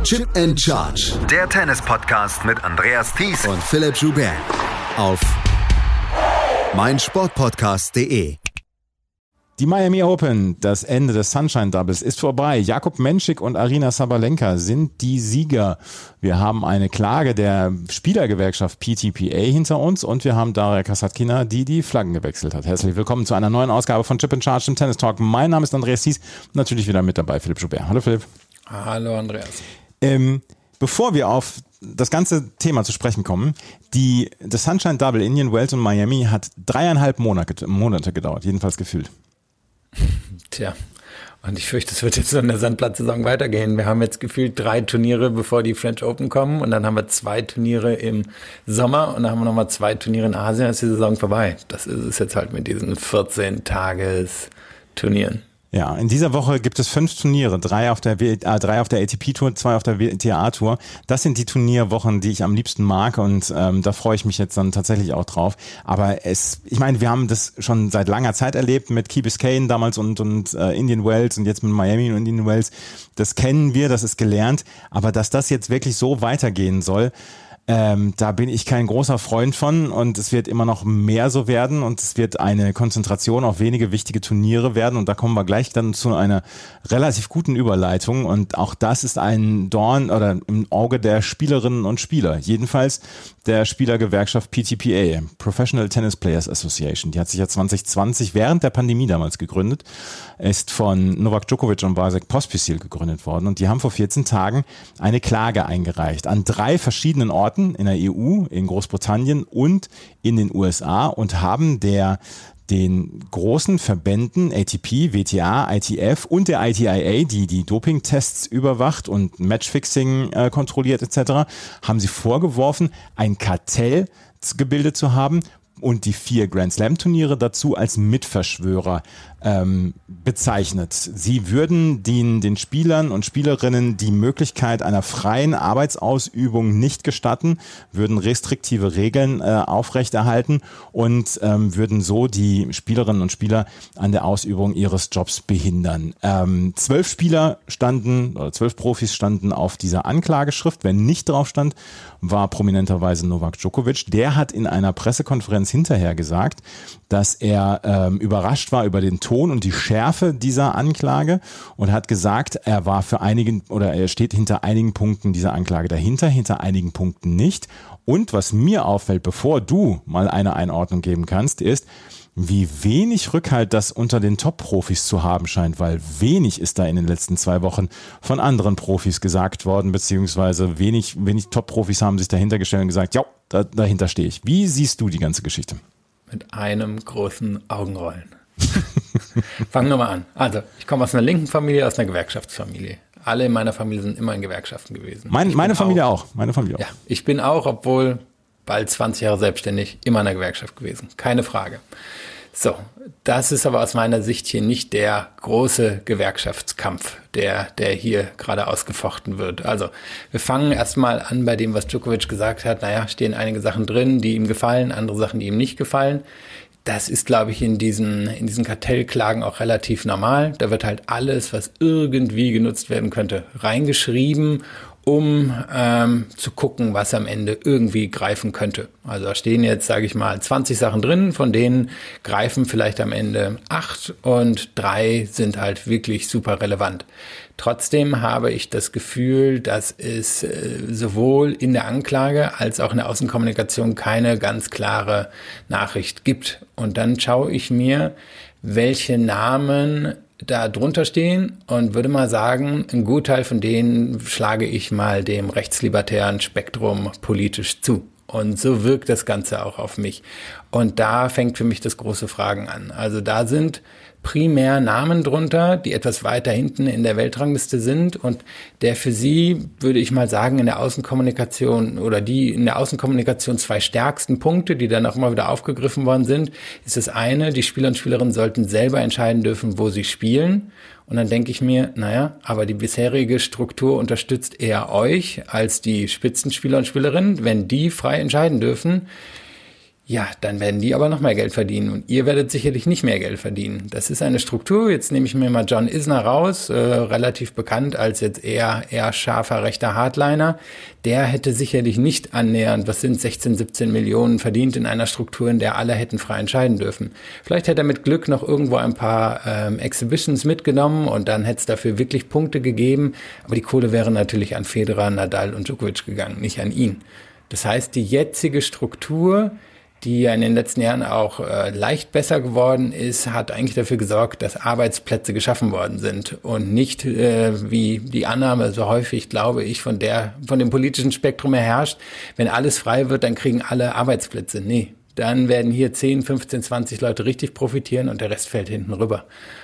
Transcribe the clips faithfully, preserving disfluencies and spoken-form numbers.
Chip and Charge. Der Tennis-Podcast mit Andreas Thies und Philipp Joubert. Auf meinsportpodcast punkt de. Die Miami Open, das Ende des Sunshine Doubles ist vorbei. Jakub Menšík und Aryna Sabalenka sind die Sieger. Wir haben eine Klage der Spielergewerkschaft P T P A hinter uns und wir haben Daria Kasatkina, die die Flaggen gewechselt hat. Herzlich willkommen zu einer neuen Ausgabe von Chip and Charge im Tennis Talk. Mein Name ist Andreas Thies, natürlich wieder mit dabei Philipp Joubert. Hallo Philipp. Hallo Andreas. Ähm, bevor wir auf das ganze Thema zu sprechen kommen, die, das Sunshine Double Indian Wells und Miami hat dreieinhalb Monate, Monate gedauert, jedenfalls gefühlt. Tja, und ich fürchte, es wird jetzt so in der Sandplatzsaison weitergehen. Wir haben jetzt gefühlt drei Turniere, bevor die French Open kommen, und dann haben wir zwei Turniere im Sommer und dann haben wir nochmal zwei Turniere in Asien, dann ist die Saison vorbei. Das ist es jetzt halt mit diesen vierzehn-Tages-Turnieren. Ja, in dieser Woche gibt es fünf Turniere, drei auf der, äh, drei auf der A T P-Tour, zwei auf der W T A-Tour. Das sind die Turnierwochen, die ich am liebsten mag, und ähm, da freue ich mich jetzt dann tatsächlich auch drauf. Aber es, ich meine, wir haben das schon seit langer Zeit erlebt mit Key Biscayne damals und, und äh, Indian Wells und jetzt mit Miami und Indian Wells. Das kennen wir, das ist gelernt. Aber dass das jetzt wirklich so weitergehen soll, Ähm, da bin ich kein großer Freund von, und es wird immer noch mehr so werden und es wird eine Konzentration auf wenige wichtige Turniere werden, und da kommen wir gleich dann zu einer relativ guten Überleitung, und auch das ist ein Dorn oder im Auge der Spielerinnen und Spieler, jedenfalls der Spielergewerkschaft P T P A, Professional Tennis Players Association. Die hat sich ja zwanzig zwanzig während der Pandemie damals gegründet, ist von Novak Djokovic und Vasek Pospisil gegründet worden, und die haben vor vierzehn Tagen eine Klage eingereicht an drei verschiedenen Orten in der E U, in Großbritannien und in den U S A, und haben der den großen Verbänden A T P, W T A, I T F und der I T I A, die die Dopingtests überwacht und Matchfixing äh, kontrolliert et cetera, haben sie vorgeworfen, ein Kartell gebildet zu haben und die vier Grand Slam Turniere dazu als Mitverschwörer ähm, bezeichnet. Sie würden den, den Spielern und Spielerinnen die Möglichkeit einer freien Arbeitsausübung nicht gestatten, würden restriktive Regeln äh, aufrechterhalten und ähm, würden so die Spielerinnen und Spieler an der Ausübung ihres Jobs behindern. Ähm, zwölf Spieler standen, oder zwölf Profis standen auf dieser Anklageschrift. Wer nicht drauf stand, war prominenterweise Novak Djokovic. Der hat in einer Pressekonferenz hinterher gesagt, dass er ähm, überrascht war über den Ton und die Schärfe dieser Anklage und hat gesagt, er war für einigen oder er steht hinter einigen Punkten dieser Anklage dahinter, hinter einigen Punkten nicht. Und was mir auffällt, bevor du mal eine Einordnung geben kannst, ist, wie wenig Rückhalt das unter den Top-Profis zu haben scheint, weil wenig ist da in den letzten zwei Wochen von anderen Profis gesagt worden, beziehungsweise wenig, wenig Top-Profis haben sich dahinter gestellt und gesagt, ja, da, dahinter stehe ich. Wie siehst du die ganze Geschichte? Mit einem großen Augenrollen. Fangen wir mal an. Also, ich komme aus einer linken Familie, aus einer Gewerkschaftsfamilie. Alle in meiner Familie sind immer in Gewerkschaften gewesen. Mein, meine Familie auch, auch. Meine Familie auch. Ja, ich bin auch, obwohl bald zwanzig Jahre selbstständig, immer in der Gewerkschaft gewesen. Keine Frage. So, das ist aber aus meiner Sicht hier nicht der große Gewerkschaftskampf, der, der hier gerade ausgefochten wird. Also, wir fangen erstmal an bei dem, was Djokovic gesagt hat. Naja, stehen einige Sachen drin, die ihm gefallen, andere Sachen, die ihm nicht gefallen. Das ist, glaube ich, in diesen, in diesen Kartellklagen auch relativ normal. Da wird halt alles, was irgendwie genutzt werden könnte, reingeschrieben, um ähm, zu gucken, was am Ende irgendwie greifen könnte. Also da stehen jetzt, sage ich mal, zwanzig Sachen drin, von denen greifen vielleicht am Ende acht und drei sind halt wirklich super relevant. Trotzdem habe ich das Gefühl, dass es äh, sowohl in der Anklage als auch in der Außenkommunikation keine ganz klare Nachricht gibt. Und dann schaue ich mir, welche Namen da drunter stehen und würde mal sagen, ein Gutteil von denen schlage ich mal dem rechtslibertären Spektrum politisch zu. Und so wirkt das Ganze auch auf mich. Und da fängt für mich das große Fragen an. Also da sind primär Namen drunter, die etwas weiter hinten in der Weltrangliste sind und der für sie, würde ich mal sagen, in der Außenkommunikation oder die in der Außenkommunikation zwei stärksten Punkte, die dann auch immer wieder aufgegriffen worden sind, ist das eine, die Spieler und Spielerinnen sollten selber entscheiden dürfen, wo sie spielen. Und dann denke ich mir, naja, aber die bisherige Struktur unterstützt eher euch als die Spitzenspieler und Spielerinnen, wenn die frei entscheiden dürfen. ja, dann werden die aber noch mehr Geld verdienen und ihr werdet sicherlich nicht mehr Geld verdienen. Das ist eine Struktur, jetzt nehme ich mir mal John Isner raus, äh, relativ bekannt als jetzt eher eher scharfer rechter Hardliner. Der hätte sicherlich nicht annähernd, was sind sechzehn, siebzehn Millionen verdient in einer Struktur, in der alle hätten frei entscheiden dürfen. Vielleicht hätte er mit Glück noch irgendwo ein paar ähm, Exhibitions mitgenommen und dann hätte es dafür wirklich Punkte gegeben, aber die Kohle wäre natürlich an Federer, Nadal und Djokovic gegangen, nicht an ihn. Das heißt, die jetzige Struktur, die ja in den letzten Jahren auch äh, leicht besser geworden ist, hat eigentlich dafür gesorgt, dass Arbeitsplätze geschaffen worden sind und nicht äh, wie die Annahme so häufig, glaube ich, von der von dem politischen Spektrum her herrscht, wenn alles frei wird, dann kriegen alle Arbeitsplätze. Nee, dann werden hier zehn, fünfzehn, zwanzig Leute richtig profitieren und der Rest fällt hinten rüber.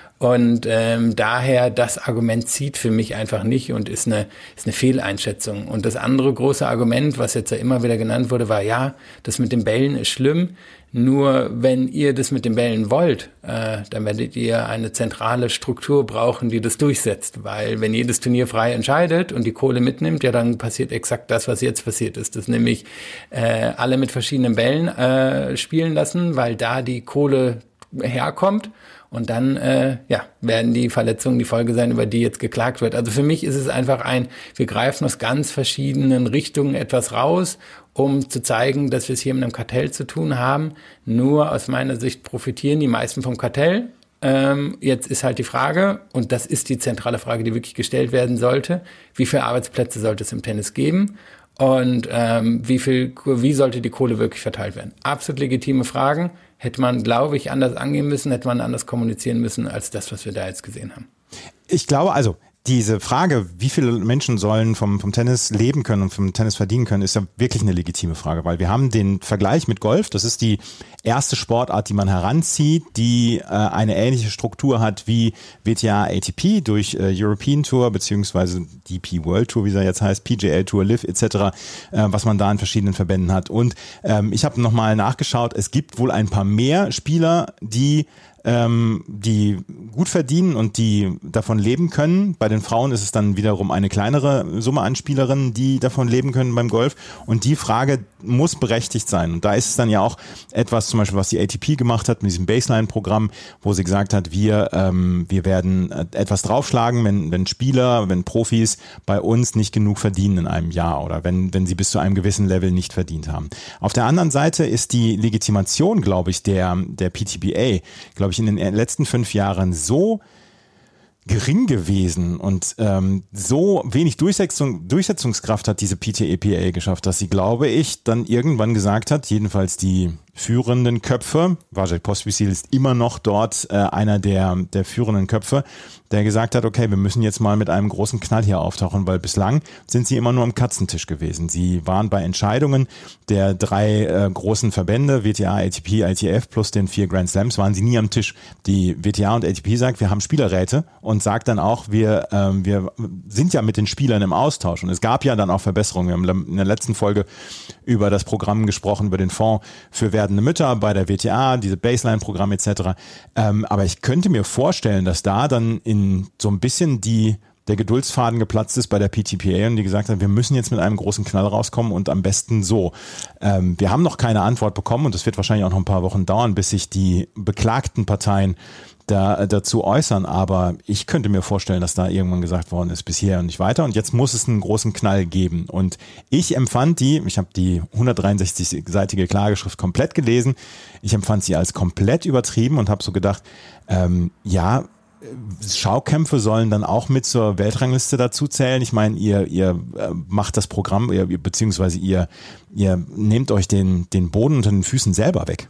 Und ähm, daher, das Argument zieht für mich einfach nicht und ist eine, ist eine Fehleinschätzung. Und das andere große Argument, was jetzt ja immer wieder genannt wurde, war, ja, das mit den Bällen ist schlimm. Nur wenn ihr das mit den Bällen wollt, äh, dann werdet ihr eine zentrale Struktur brauchen, die das durchsetzt. Weil wenn jedes Turnier frei entscheidet und die Kohle mitnimmt, ja, dann passiert exakt das, was jetzt passiert ist. Das nämlich äh, alle mit verschiedenen Bällen äh, spielen lassen, weil da die Kohle herkommt. Und dann äh, ja, werden die Verletzungen die Folge sein, über die jetzt geklagt wird. Also für mich ist es einfach ein, wir greifen aus ganz verschiedenen Richtungen etwas raus, um zu zeigen, dass wir es hier mit einem Kartell zu tun haben. Nur aus meiner Sicht profitieren die meisten vom Kartell. Ähm, jetzt ist halt die Frage, und das ist die zentrale Frage, die wirklich gestellt werden sollte, wie viele Arbeitsplätze sollte es im Tennis geben? Und ähm, wie viel, wie sollte die Kohle wirklich verteilt werden? Absolut legitime Fragen. Hätte man, glaube ich, anders angehen müssen, hätte man anders kommunizieren müssen, als das, was wir da jetzt gesehen haben. Ich glaube, also diese Frage, wie viele Menschen sollen vom, vom Tennis leben können und vom Tennis verdienen können, ist ja wirklich eine legitime Frage, weil wir haben den Vergleich mit Golf. Das ist die erste Sportart, die man heranzieht, die äh, eine ähnliche Struktur hat wie W T A A T P durch äh, European Tour beziehungsweise D P World Tour, wie sie jetzt heißt, P G A Tour, Liv et cetera, äh, was man da in verschiedenen Verbänden hat. Und ähm, ich habe nochmal nachgeschaut, es gibt wohl ein paar mehr Spieler, die ähm, die gut verdienen und die davon leben können. Bei den Frauen ist es dann wiederum eine kleinere Summe an Spielerinnen, die davon leben können beim Golf. Und die Frage muss berechtigt sein. Und da ist es dann ja auch etwas, zum Beispiel, was die A T P gemacht hat mit diesem Baseline-Programm, wo sie gesagt hat, wir ähm, wir werden etwas draufschlagen, wenn wenn Spieler, wenn Profis bei uns nicht genug verdienen in einem Jahr oder wenn wenn sie bis zu einem gewissen Level nicht verdient haben. Auf der anderen Seite ist die Legitimation, glaube ich, der der P T B A, glaube ich, in den letzten fünf Jahren so gering gewesen und ähm, so wenig Durchsetzung, Durchsetzungskraft hat diese P T E P A geschafft, dass sie, glaube ich, dann irgendwann gesagt hat, jedenfalls die führenden Köpfe, Vijay Pospisil ist immer noch dort äh, einer der der führenden Köpfe, der gesagt hat, okay, wir müssen jetzt mal mit einem großen Knall hier auftauchen, weil bislang sind sie immer nur am Katzentisch gewesen. Sie waren bei Entscheidungen der drei äh, großen Verbände, W T A, A T P, I T F plus den vier Grand Slams, waren sie nie am Tisch. Die W T A und A T P sagt, wir haben Spielerräte und sagt dann auch, wir ähm, wir sind ja mit den Spielern im Austausch und es gab ja dann auch Verbesserungen. Wir haben in der letzten Folge über das Programm gesprochen, über den Fonds für werdende Mütter bei der W T A, diese Baseline-Programm et cetera. Ähm, aber ich könnte mir vorstellen, dass da dann in so ein bisschen die der Geduldsfaden geplatzt ist bei der P T P A und die gesagt haben, wir müssen jetzt mit einem großen Knall rauskommen und am besten so. Ähm, wir haben noch keine Antwort bekommen und es wird wahrscheinlich auch noch ein paar Wochen dauern, bis sich die beklagten Parteien da, dazu äußern, aber ich könnte mir vorstellen, dass da irgendwann gesagt worden ist, bis hier und nicht weiter und jetzt muss es einen großen Knall geben und ich empfand die, ich habe die hundertdreiundsechzig-seitige Klageschrift komplett gelesen, ich empfand sie als komplett übertrieben und habe so gedacht, ähm, ja, Schaukämpfe sollen dann auch mit zur Weltrangliste dazu zählen. Ich meine, ihr ihr macht das Programm, ihr, beziehungsweise ihr ihr nehmt euch den den Boden unter den Füßen selber weg.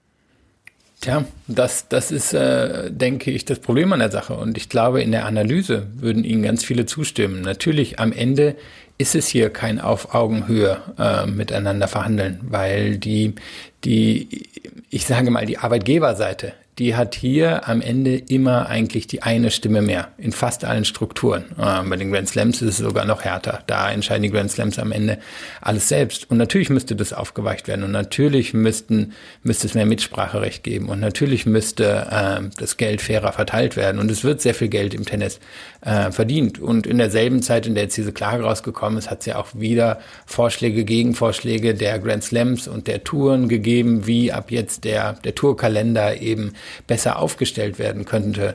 Tja, das das ist, äh, denke ich, das Problem an der Sache. Und ich glaube, in der Analyse würden Ihnen ganz viele zustimmen. Natürlich, am Ende ist es hier kein auf Augenhöhe äh, miteinander verhandeln, weil die die ich sage mal, die Arbeitgeberseite die hat hier am Ende immer eigentlich die eine Stimme mehr in fast allen Strukturen. Äh, bei den Grand Slams ist es sogar noch härter. Da entscheiden die Grand Slams am Ende alles selbst. Und natürlich müsste das aufgeweicht werden und natürlich müssten, müsste es mehr Mitspracherecht geben und natürlich müsste äh, das Geld fairer verteilt werden. Und es wird sehr viel Geld im Tennis äh, verdient. Und in derselben Zeit, in der jetzt diese Klage rausgekommen ist, hat es ja auch wieder Vorschläge, Gegenvorschläge der Grand Slams und der Touren gegeben, wie ab jetzt der, der Tourkalender eben besser aufgestellt werden könnte.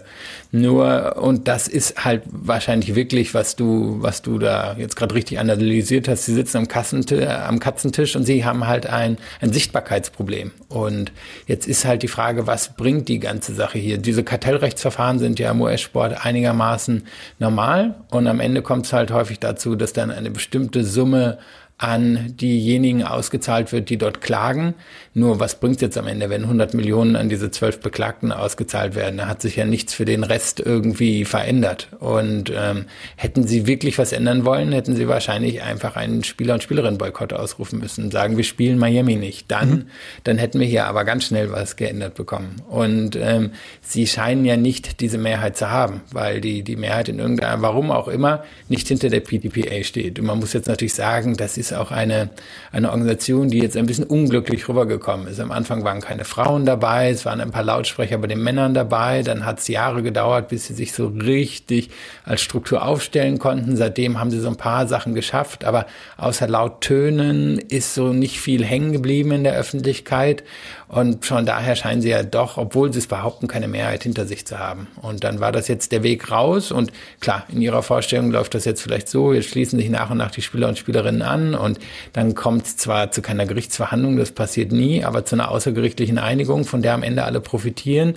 Nur, und das ist halt wahrscheinlich wirklich, was du, was du da jetzt gerade richtig analysiert hast. Sie sitzen am, Kassentisch, am Katzentisch und sie haben halt ein, ein Sichtbarkeitsproblem. Und jetzt ist halt die Frage, was bringt die ganze Sache hier? Diese Kartellrechtsverfahren sind ja im U S-Sport einigermaßen normal und am Ende kommt es halt häufig dazu, dass dann eine bestimmte Summe an diejenigen ausgezahlt wird, die dort klagen. Nur was bringt es jetzt am Ende, wenn hundert Millionen an diese zwölf Beklagten ausgezahlt werden? Da hat sich ja nichts für den Rest irgendwie verändert. Und ähm, hätten sie wirklich was ändern wollen, hätten sie wahrscheinlich einfach einen Spieler- und Spielerinnen-Boykott ausrufen müssen und sagen, wir spielen Miami nicht. Dann, mhm. dann hätten wir hier aber ganz schnell was geändert bekommen. Und ähm, sie scheinen ja nicht diese Mehrheit zu haben, weil die, die Mehrheit in irgendeiner, warum auch immer, nicht hinter der P T P A steht. Und man muss jetzt natürlich sagen, das ist auch eine, eine Organisation, die jetzt ein bisschen unglücklich rübergekommen ist. Am Anfang waren keine Frauen dabei, es waren ein paar Lautsprecher bei den Männern dabei, dann hat es Jahre gedauert, bis sie sich so richtig als Struktur aufstellen konnten. Seitdem haben sie so ein paar Sachen geschafft, aber außer laut Tönen ist so nicht viel hängen geblieben in der Öffentlichkeit und von daher scheinen sie ja doch, obwohl sie es behaupten, keine Mehrheit hinter sich zu haben. Und dann war das jetzt der Weg raus und klar, in ihrer Vorstellung läuft das jetzt vielleicht so, jetzt schließen sich nach und nach die Spieler und Spielerinnen an und dann kommt es zwar zu keiner Gerichtsverhandlung, das passiert nie, aber zu einer außergerichtlichen Einigung, von der am Ende alle profitieren.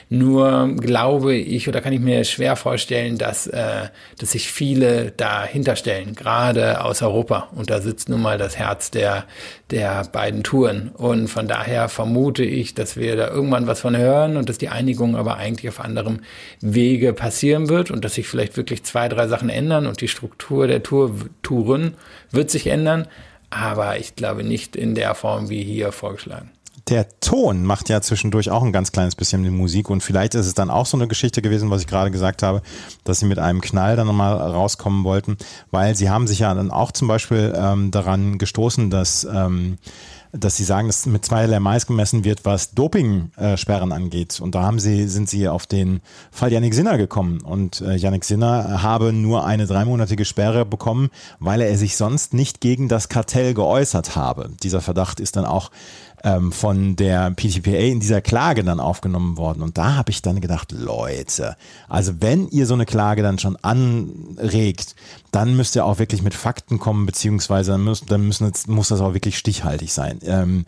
Nur glaube ich, oder kann ich mir schwer vorstellen, dass, äh, dass sich viele dahinter stellen, gerade aus Europa. Und da sitzt nun mal das Herz der, der beiden Touren. Und von daher vermute ich, dass wir da irgendwann was von hören und dass die Einigung aber eigentlich auf anderem Wege passieren wird und dass sich vielleicht wirklich zwei, drei Sachen ändern und die Struktur der Tour, Touren wird sich ändern, aber ich glaube nicht in der Form wie hier vorgeschlagen. Der Ton macht ja zwischendurch auch ein ganz kleines bisschen die Musik und vielleicht ist es dann auch so eine Geschichte gewesen, was ich gerade gesagt habe, dass sie mit einem Knall dann nochmal rauskommen wollten, weil sie haben sich ja dann auch zum Beispiel ähm, daran gestoßen, dass ähm, dass sie sagen, dass mit zweierlei Maß gemessen wird, was Dopingsperren angeht. Und da haben sie, sind sie auf den Fall Jannik Sinner gekommen. Und äh, Jannik Sinner habe nur eine dreimonatige Sperre bekommen, weil er sich sonst nicht gegen das Kartell geäußert habe. Dieser Verdacht ist dann auch ähm, von der P T P A in dieser Klage dann aufgenommen worden. Und da habe ich dann gedacht, Leute, also wenn ihr so eine Klage dann schon anregt, dann müsst ihr auch wirklich mit Fakten kommen, beziehungsweise dann, müssen, dann müssen, muss das auch wirklich stichhaltig sein. Ähm,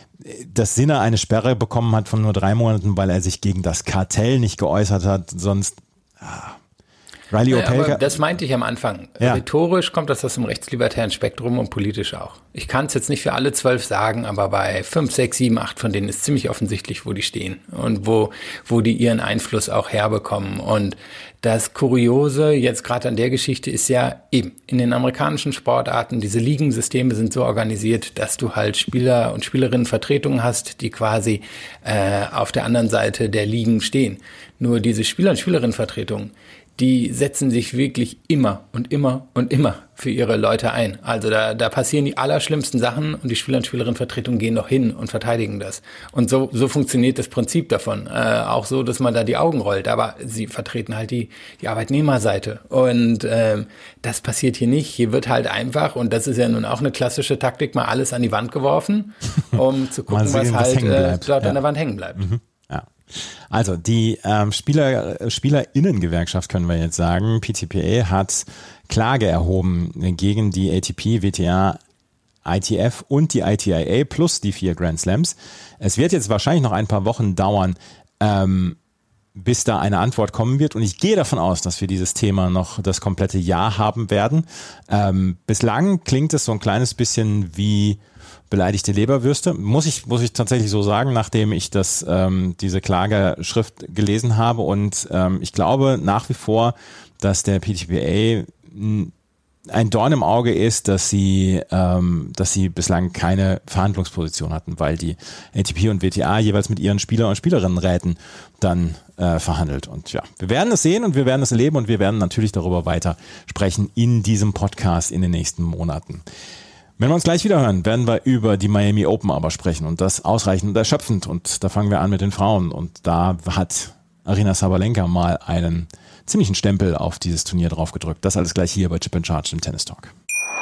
dass Sinner eine Sperre bekommen hat von nur drei Monaten, weil er sich gegen das Kartell nicht geäußert hat, sonst... Ah. Riley Ja, Opelka, aber das meinte ich am Anfang. Ja. Rhetorisch kommt das aus dem rechtslibertären Spektrum und politisch auch. Ich kann es jetzt nicht für alle zwölf sagen, aber bei fünf, sechs, sieben, acht von denen ist ziemlich offensichtlich, wo die stehen und wo, wo die ihren Einfluss auch herbekommen. Und das Kuriose jetzt gerade an der Geschichte ist ja eben, in den amerikanischen Sportarten, diese Ligensysteme sind so organisiert, dass du halt Spieler und Spielerinnen Vertretungen hast, die quasi äh, auf der anderen Seite der Ligen stehen. Nur diese Spieler- und Spielerinnenvertretungen, die setzen sich wirklich immer und immer und immer für ihre Leute ein. Also da, da passieren die allerschlimmsten Sachen und die Spieler- und Spielerinnenvertretungen gehen noch hin und verteidigen das. Und so, so funktioniert das Prinzip davon. Äh, auch so, dass man da die Augen rollt. Aber sie vertreten halt die, die Arbeitnehmerseite. Und ähm, das passiert hier nicht. Hier wird halt einfach, und das ist ja nun auch eine klassische Taktik, mal alles an die Wand geworfen, um zu gucken, sehen, was halt äh, dort ja. an der Wand hängen bleibt. Mhm. Ja. Also die ähm, Spieler, Spielerinnengewerkschaft, können wir jetzt sagen, P T P A hat Klage erhoben gegen die A T P, W T A, I T F und die I T I A plus die vier Grand Slams. Es wird jetzt wahrscheinlich noch ein paar Wochen dauern, ähm, bis da eine Antwort kommen wird. Und ich gehe davon aus, dass wir dieses Thema noch das komplette Jahr haben werden. Ähm, bislang klingt es so ein kleines bisschen wie beleidigte Leberwürste. Muss ich, muss ich tatsächlich so sagen, nachdem ich das, ähm, diese Klageschrift gelesen habe. Und ähm, ich glaube nach wie vor, dass der P T P A ein Dorn im Auge ist, dass sie, ähm, dass sie bislang keine Verhandlungsposition hatten, weil die A T P und W T A jeweils mit ihren Spieler- und Spielerinnenräten dann äh, verhandelt. Und ja, wir werden es sehen und wir werden es erleben und wir werden natürlich darüber weiter sprechen in diesem Podcast in den nächsten Monaten. Wenn wir uns gleich wieder hören, werden wir über die Miami Open aber sprechen und das ausreichend und erschöpfend. Und da fangen wir an mit den Frauen und da hat Aryna Sabalenka mal einen ziemlichen Stempel auf dieses Turnier draufgedrückt. Das alles gleich hier bei Chip and Charge im Tennis Talk.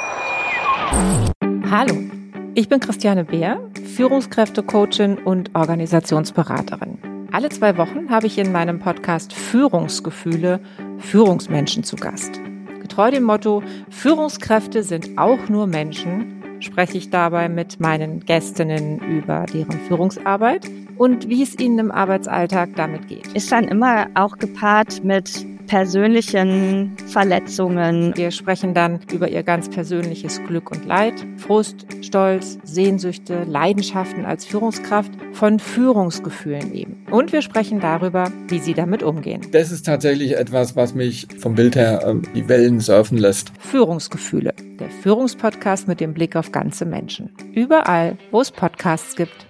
Hallo, ich bin Christiane Beer, Führungskräfte-Coachin und Organisationsberaterin. Alle zwei Wochen habe ich in meinem Podcast Führungsgefühle Führungsmenschen zu Gast. Getreu dem Motto, Führungskräfte sind auch nur Menschen, spreche ich dabei mit meinen Gästinnen über deren Führungsarbeit und wie es ihnen im Arbeitsalltag damit geht. Ist dann immer auch gepaart mit persönlichen Verletzungen. Wir sprechen dann über ihr ganz persönliches Glück und Leid, Frust, Stolz, Sehnsüchte, Leidenschaften als Führungskraft, von Führungsgefühlen eben. Und wir sprechen darüber, wie sie damit umgehen. Das ist tatsächlich etwas, was mich vom Bild her ähm, die Wellen surfen lässt. Führungsgefühle, der Führungspodcast mit dem Blick auf ganze Menschen. Überall, wo es Podcasts gibt.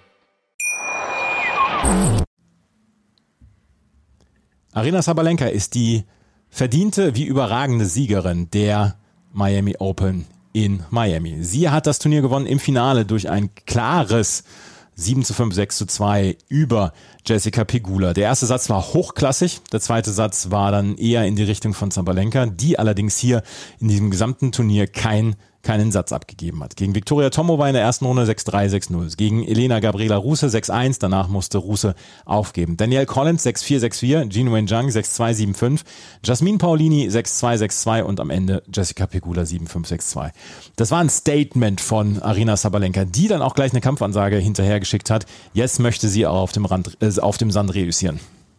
Aryna Sabalenka ist die verdiente wie überragende Siegerin der Miami Open in Miami. Sie hat das Turnier gewonnen im Finale durch ein klares sieben zu fünf, sechs zu zwei über Jessica Pegula. Der erste Satz war hochklassig, der zweite Satz war dann eher in die Richtung von Sabalenka, die allerdings hier in diesem gesamten Turnier kein keinen Satz abgegeben hat. Gegen Viktoria Tomova in der ersten Runde sechs drei, sechs null. Gegen Elena Gabriela Ruse sechs eins, danach musste Ruse aufgeben. Danielle Collins sechs vier, sechs vier, Jean Wen Zhang sechs zwei, sieben fünf, Jasmine Paolini sechs zwei, sechs zwei und am Ende Jessica Pegula sieben fünf, sechs zwei. Das war ein Statement von Aryna Sabalenka, die dann auch gleich eine Kampfansage hinterhergeschickt hat. Jetzt möchte sie auch auf dem, Rand, äh, auf dem Sand reüssieren.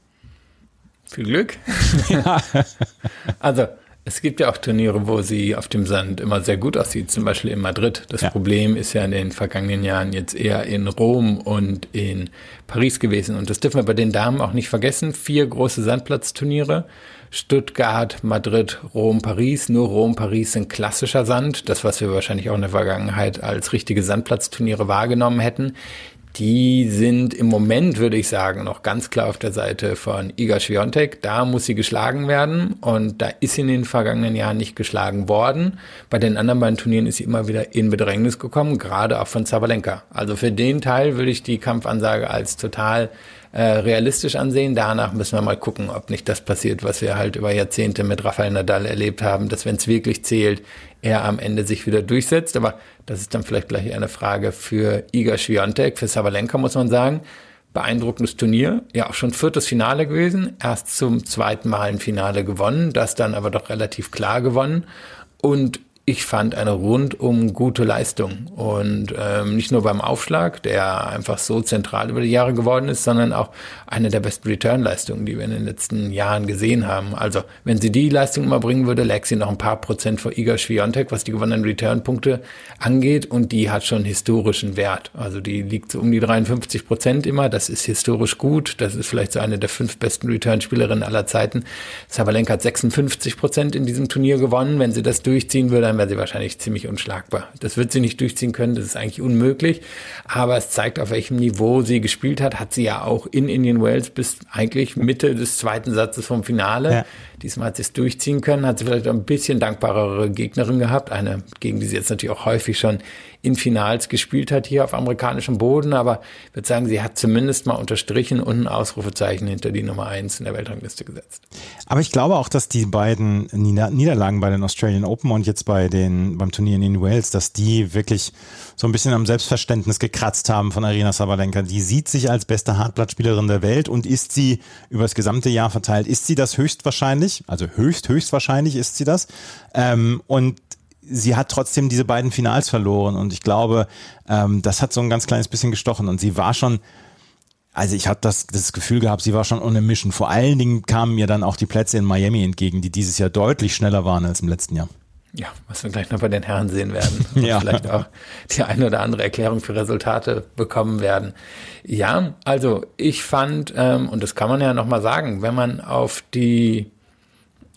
Viel Glück. Ja. Also, es gibt ja auch Turniere, wo sie auf dem Sand immer sehr gut aussieht, zum Beispiel in Madrid. Das ja. Problem ist ja in den vergangenen Jahren jetzt eher in Rom und in Paris gewesen. Und das dürfen wir bei den Damen auch nicht vergessen. Vier große Sandplatzturniere. Stuttgart, Madrid, Rom, Paris. Nur Rom, Paris sind klassischer Sand. Das, was wir wahrscheinlich auch in der Vergangenheit als richtige Sandplatzturniere wahrgenommen hätten. Die sind im Moment, würde ich sagen, noch ganz klar auf der Seite von Iga Swiatek. Da muss sie geschlagen werden und da ist sie in den vergangenen Jahren nicht geschlagen worden. Bei den anderen beiden Turnieren ist sie immer wieder in Bedrängnis gekommen, gerade auch von Sabalenka. Also für den Teil würde ich die Kampfansage als total äh, realistisch ansehen. Danach müssen wir mal gucken, ob nicht das passiert, was wir halt über Jahrzehnte mit Rafael Nadal erlebt haben, dass wenn es wirklich zählt, er am Ende sich wieder durchsetzt. Aber das ist dann vielleicht gleich eine Frage für Iga Swiatek. Für Sabalenka muss man sagen, beeindruckendes Turnier. Ja, auch schon viertes Finale gewesen. Erst zum zweiten Mal ein Finale gewonnen. Das dann aber doch relativ klar gewonnen. Und ich fand eine rundum gute Leistung. Und ähm, nicht nur beim Aufschlag, der einfach so zentral über die Jahre geworden ist, sondern auch eine der besten Return-Leistungen, die wir in den letzten Jahren gesehen haben. Also wenn sie die Leistung immer bringen würde, lag sie noch ein paar Prozent vor Iga Swiatek, was die gewonnenen Return-Punkte angeht. Und die hat schon historischen Wert. Also die liegt so um die dreiundfünfzig Prozent immer. Das ist historisch gut. Das ist vielleicht so eine der fünf besten Return-Spielerinnen aller Zeiten. Sabalenka hat sechsundfünfzig Prozent in diesem Turnier gewonnen. Wenn sie das durchziehen würde, dann wäre sie wahrscheinlich ziemlich unschlagbar. Das wird sie nicht durchziehen können, das ist eigentlich unmöglich, aber es zeigt, auf welchem Niveau sie gespielt hat, hat sie ja auch in Indian Wells bis eigentlich Mitte des zweiten Satzes vom Finale. Ja. Diesmal hat sie es durchziehen können, hat sie vielleicht auch ein bisschen dankbarere Gegnerin gehabt, eine, gegen die sie jetzt natürlich auch häufig schon in Finals gespielt hat hier auf amerikanischem Boden, aber ich würde sagen, sie hat zumindest mal unterstrichen und ein Ausrufezeichen hinter die Nummer eins in der Weltrangliste gesetzt. Aber ich glaube auch, dass die beiden Nieder- Niederlagen bei den Australian Open und jetzt bei den beim Turnier in Wales, dass die wirklich so ein bisschen am Selbstverständnis gekratzt haben von Aryna Sabalenka. Die sieht sich als beste Hartplatzspielerin der Welt und ist sie über das gesamte Jahr verteilt, ist sie das höchstwahrscheinlich, also höchst, höchstwahrscheinlich ist sie das. Ähm, und sie hat trotzdem diese beiden Finals verloren und ich glaube, ähm, das hat so ein ganz kleines bisschen gestochen und sie war schon, also ich habe das, das Gefühl gehabt, sie war schon on a mission. Vor allen Dingen kamen mir dann auch die Plätze in Miami entgegen, die dieses Jahr deutlich schneller waren als im letzten Jahr. Ja, was wir gleich noch bei den Herren sehen werden und ja. vielleicht auch die eine oder andere Erklärung für Resultate bekommen werden. Ja, also ich fand, ähm, und das kann man ja nochmal sagen, wenn man auf die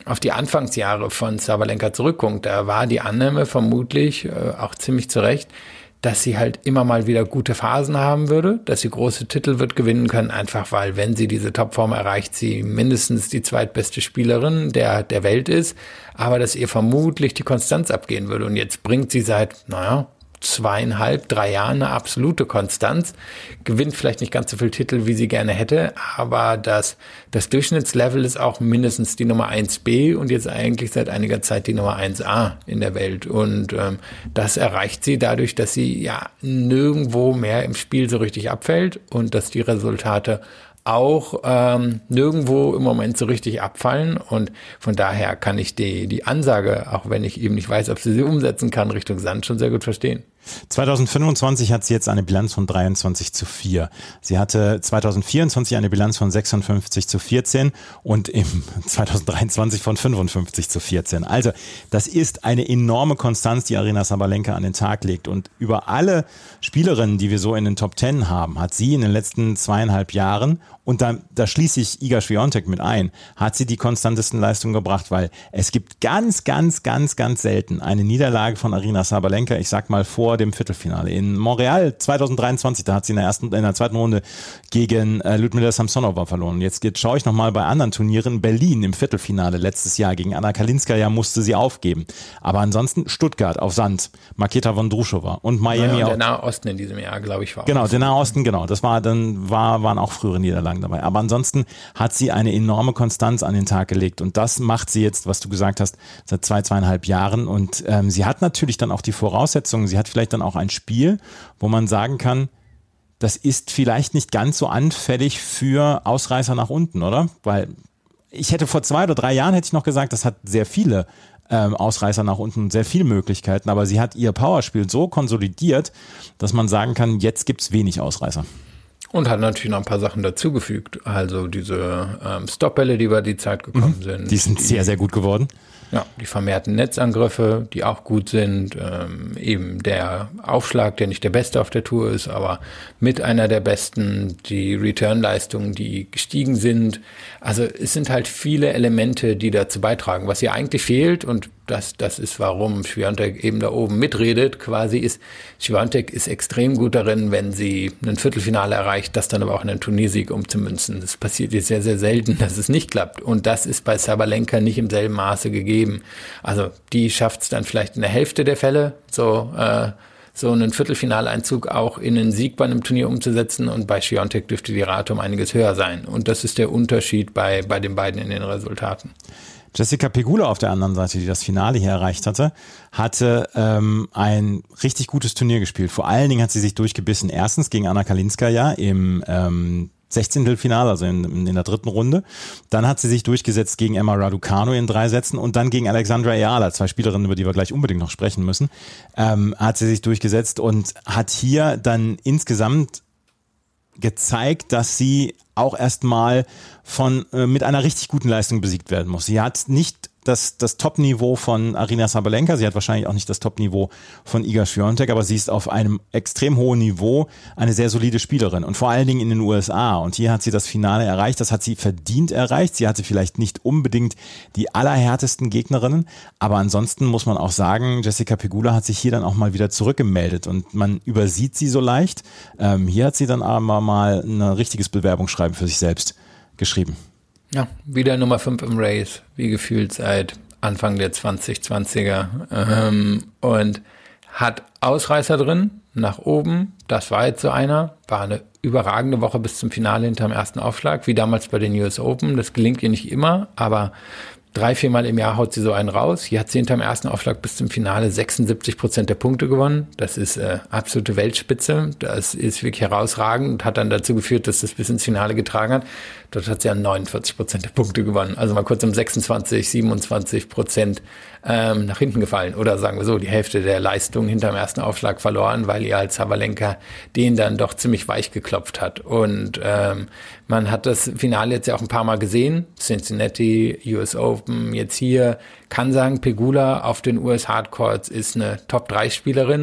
auf die Anfangsjahre von Sabalenka zurückguckt, da war die Annahme vermutlich äh, auch ziemlich zurecht, dass sie halt immer mal wieder gute Phasen haben würde, dass sie große Titel wird gewinnen können, einfach weil, wenn sie diese Topform erreicht, sie mindestens die zweitbeste Spielerin der, der Welt ist, aber dass ihr vermutlich die Konstanz abgehen würde. Und jetzt bringt sie seit, naja, zweieinhalb, drei Jahren eine absolute Konstanz, gewinnt vielleicht nicht ganz so viele Titel, wie sie gerne hätte, aber das, das Durchschnittslevel ist auch mindestens die Nummer eins B und jetzt eigentlich seit einiger Zeit die Nummer eins A in der Welt. Und ähm, das erreicht sie dadurch, dass sie ja nirgendwo mehr im Spiel so richtig abfällt und dass die Resultate auch ähm, nirgendwo im Moment so richtig abfallen, und von daher kann ich die die Ansage, auch wenn ich eben nicht weiß, ob sie sie umsetzen kann, Richtung Sand schon sehr gut verstehen. zwanzig fünfundzwanzig hat sie jetzt eine Bilanz von dreiundzwanzig zu vier. Sie hatte zwanzig vierundzwanzig eine Bilanz von sechsundfünfzig zu vierzehn und im zwanzig dreiundzwanzig von fünfundfünfzig zu vierzehn. Also das ist eine enorme Konstanz, die Aryna Sabalenka an den Tag legt, und über alle Spielerinnen, die wir so in den Top Ten haben, hat sie in den letzten zweieinhalb Jahren, und da, da schließe ich Iga Swiatek mit ein, hat sie die konstantesten Leistungen gebracht, weil es gibt ganz, ganz, ganz, ganz selten eine Niederlage von Aryna Sabalenka, ich sag mal vor dem Viertelfinale. In Montreal zwanzig dreiundzwanzig, da hat sie in der ersten, in der zweiten Runde gegen äh, Ludmila Samsonova verloren. Jetzt, jetzt schaue ich nochmal bei anderen Turnieren. Berlin im Viertelfinale letztes Jahr gegen Anna Kalinskaya musste sie aufgeben. Aber ansonsten Stuttgart auf Sand, Marketa Vondrushova und Miami. Ja, und der Nahe Osten in diesem Jahr, glaube ich, war. Genau, der Nahe Osten, genau. Das war dann, war, waren auch frühere Niederlagen dabei. Aber ansonsten hat sie eine enorme Konstanz an den Tag gelegt, und das macht sie jetzt, was du gesagt hast, seit zwei, zweieinhalb Jahren, und ähm, sie hat natürlich dann auch die Voraussetzungen, sie hat vielleicht dann auch ein Spiel, wo man sagen kann, das ist vielleicht nicht ganz so anfällig für Ausreißer nach unten, oder? Weil ich hätte vor zwei oder drei Jahren hätte ich noch gesagt, das hat sehr viele ähm, Ausreißer nach unten, sehr viele Möglichkeiten, aber sie hat ihr Powerspiel so konsolidiert, dass man sagen kann, jetzt gibt's wenig Ausreißer. Und hat natürlich noch ein paar Sachen dazugefügt. Also diese ähm, Stopbälle, die über die Zeit gekommen mhm. sind. Die sind die, sehr, sehr gut geworden. Ja, die vermehrten Netzangriffe, die auch gut sind. Ähm, eben der Aufschlag, der nicht der beste auf der Tour ist, aber mit einer der besten. Die Return-Leistungen, die gestiegen sind. Also es sind halt viele Elemente, die dazu beitragen. Was ihr eigentlich fehlt, und das, das ist, warum Swiatek eben da oben mitredet, quasi ist, Swiatek ist extrem gut darin, wenn sie ein Viertelfinale erreicht, das dann aber auch in einen Turniersieg umzumünzen. Das passiert jetzt sehr, sehr selten, dass es nicht klappt. Und das ist bei Sabalenka nicht im selben Maße gegeben. Also die schafft es dann vielleicht in der Hälfte der Fälle, so äh, so einen Viertelfinaleinzug auch in einen Sieg bei einem Turnier umzusetzen, und bei Swiatek dürfte die Rate um einiges höher sein. Und das ist der Unterschied bei bei den beiden in den Resultaten. Jessica Pegula auf der anderen Seite, die das Finale hier erreicht hatte, hatte ähm, ein richtig gutes Turnier gespielt. Vor allen Dingen hat sie sich durchgebissen. Erstens gegen Anna Kalinskaya im ähm, Sechzehntelfinale, also in, in der dritten Runde. Dann hat sie sich durchgesetzt gegen Emma Raducanu in drei Sätzen und dann gegen Alexandra Ayala, zwei Spielerinnen, über die wir gleich unbedingt noch sprechen müssen, ähm, hat sie sich durchgesetzt und hat hier dann insgesamt gezeigt, dass sie auch erstmal von äh, mit einer richtig guten Leistung besiegt werden muss. Sie hat nicht das, das Top-Niveau von Aryna Sabalenka, sie hat wahrscheinlich auch nicht das Top-Niveau von Iga Swiatek, aber sie ist auf einem extrem hohen Niveau eine sehr solide Spielerin und vor allen Dingen in den U S A. Und hier hat sie das Finale erreicht, das hat sie verdient erreicht. Sie hatte vielleicht nicht unbedingt die allerhärtesten Gegnerinnen, aber ansonsten muss man auch sagen, Jessica Pegula hat sich hier dann auch mal wieder zurückgemeldet und man übersieht sie so leicht. Ähm, hier hat sie dann aber mal ein richtiges Bewerbungsschreiben für sich selbst geschrieben. Ja, wieder Nummer fünf im Race, wie gefühlt seit Anfang der zwanzig zwanziger ähm, und hat Ausreißer drin, nach oben, das war jetzt so einer, war eine überragende Woche bis zum Finale hinterm ersten Aufschlag, wie damals bei den U S Open, das gelingt ihr nicht immer, aber drei, viermal im Jahr haut sie so einen raus. Hier hat sie hinterm ersten Aufschlag bis zum Finale sechsundsiebzig Prozent der Punkte gewonnen. Das ist äh, absolute Weltspitze. Das ist wirklich herausragend und hat dann dazu geführt, dass das bis ins Finale getragen hat. Dort hat sie ja neunundvierzig Prozent der Punkte gewonnen. Also mal kurz um sechsundzwanzig, siebenundzwanzig Prozent ähm, nach hinten gefallen. Oder sagen wir so, die Hälfte der Leistung hinterm ersten Aufschlag verloren, weil ihr als Sabalenka den dann doch ziemlich weich geklopft hat. Und ähm, man hat das Finale jetzt ja auch ein paar Mal gesehen. Cincinnati, U S Open, jetzt hier. Kann sagen, Pegula auf den U S Hardcourts ist eine Top drei Spielerin.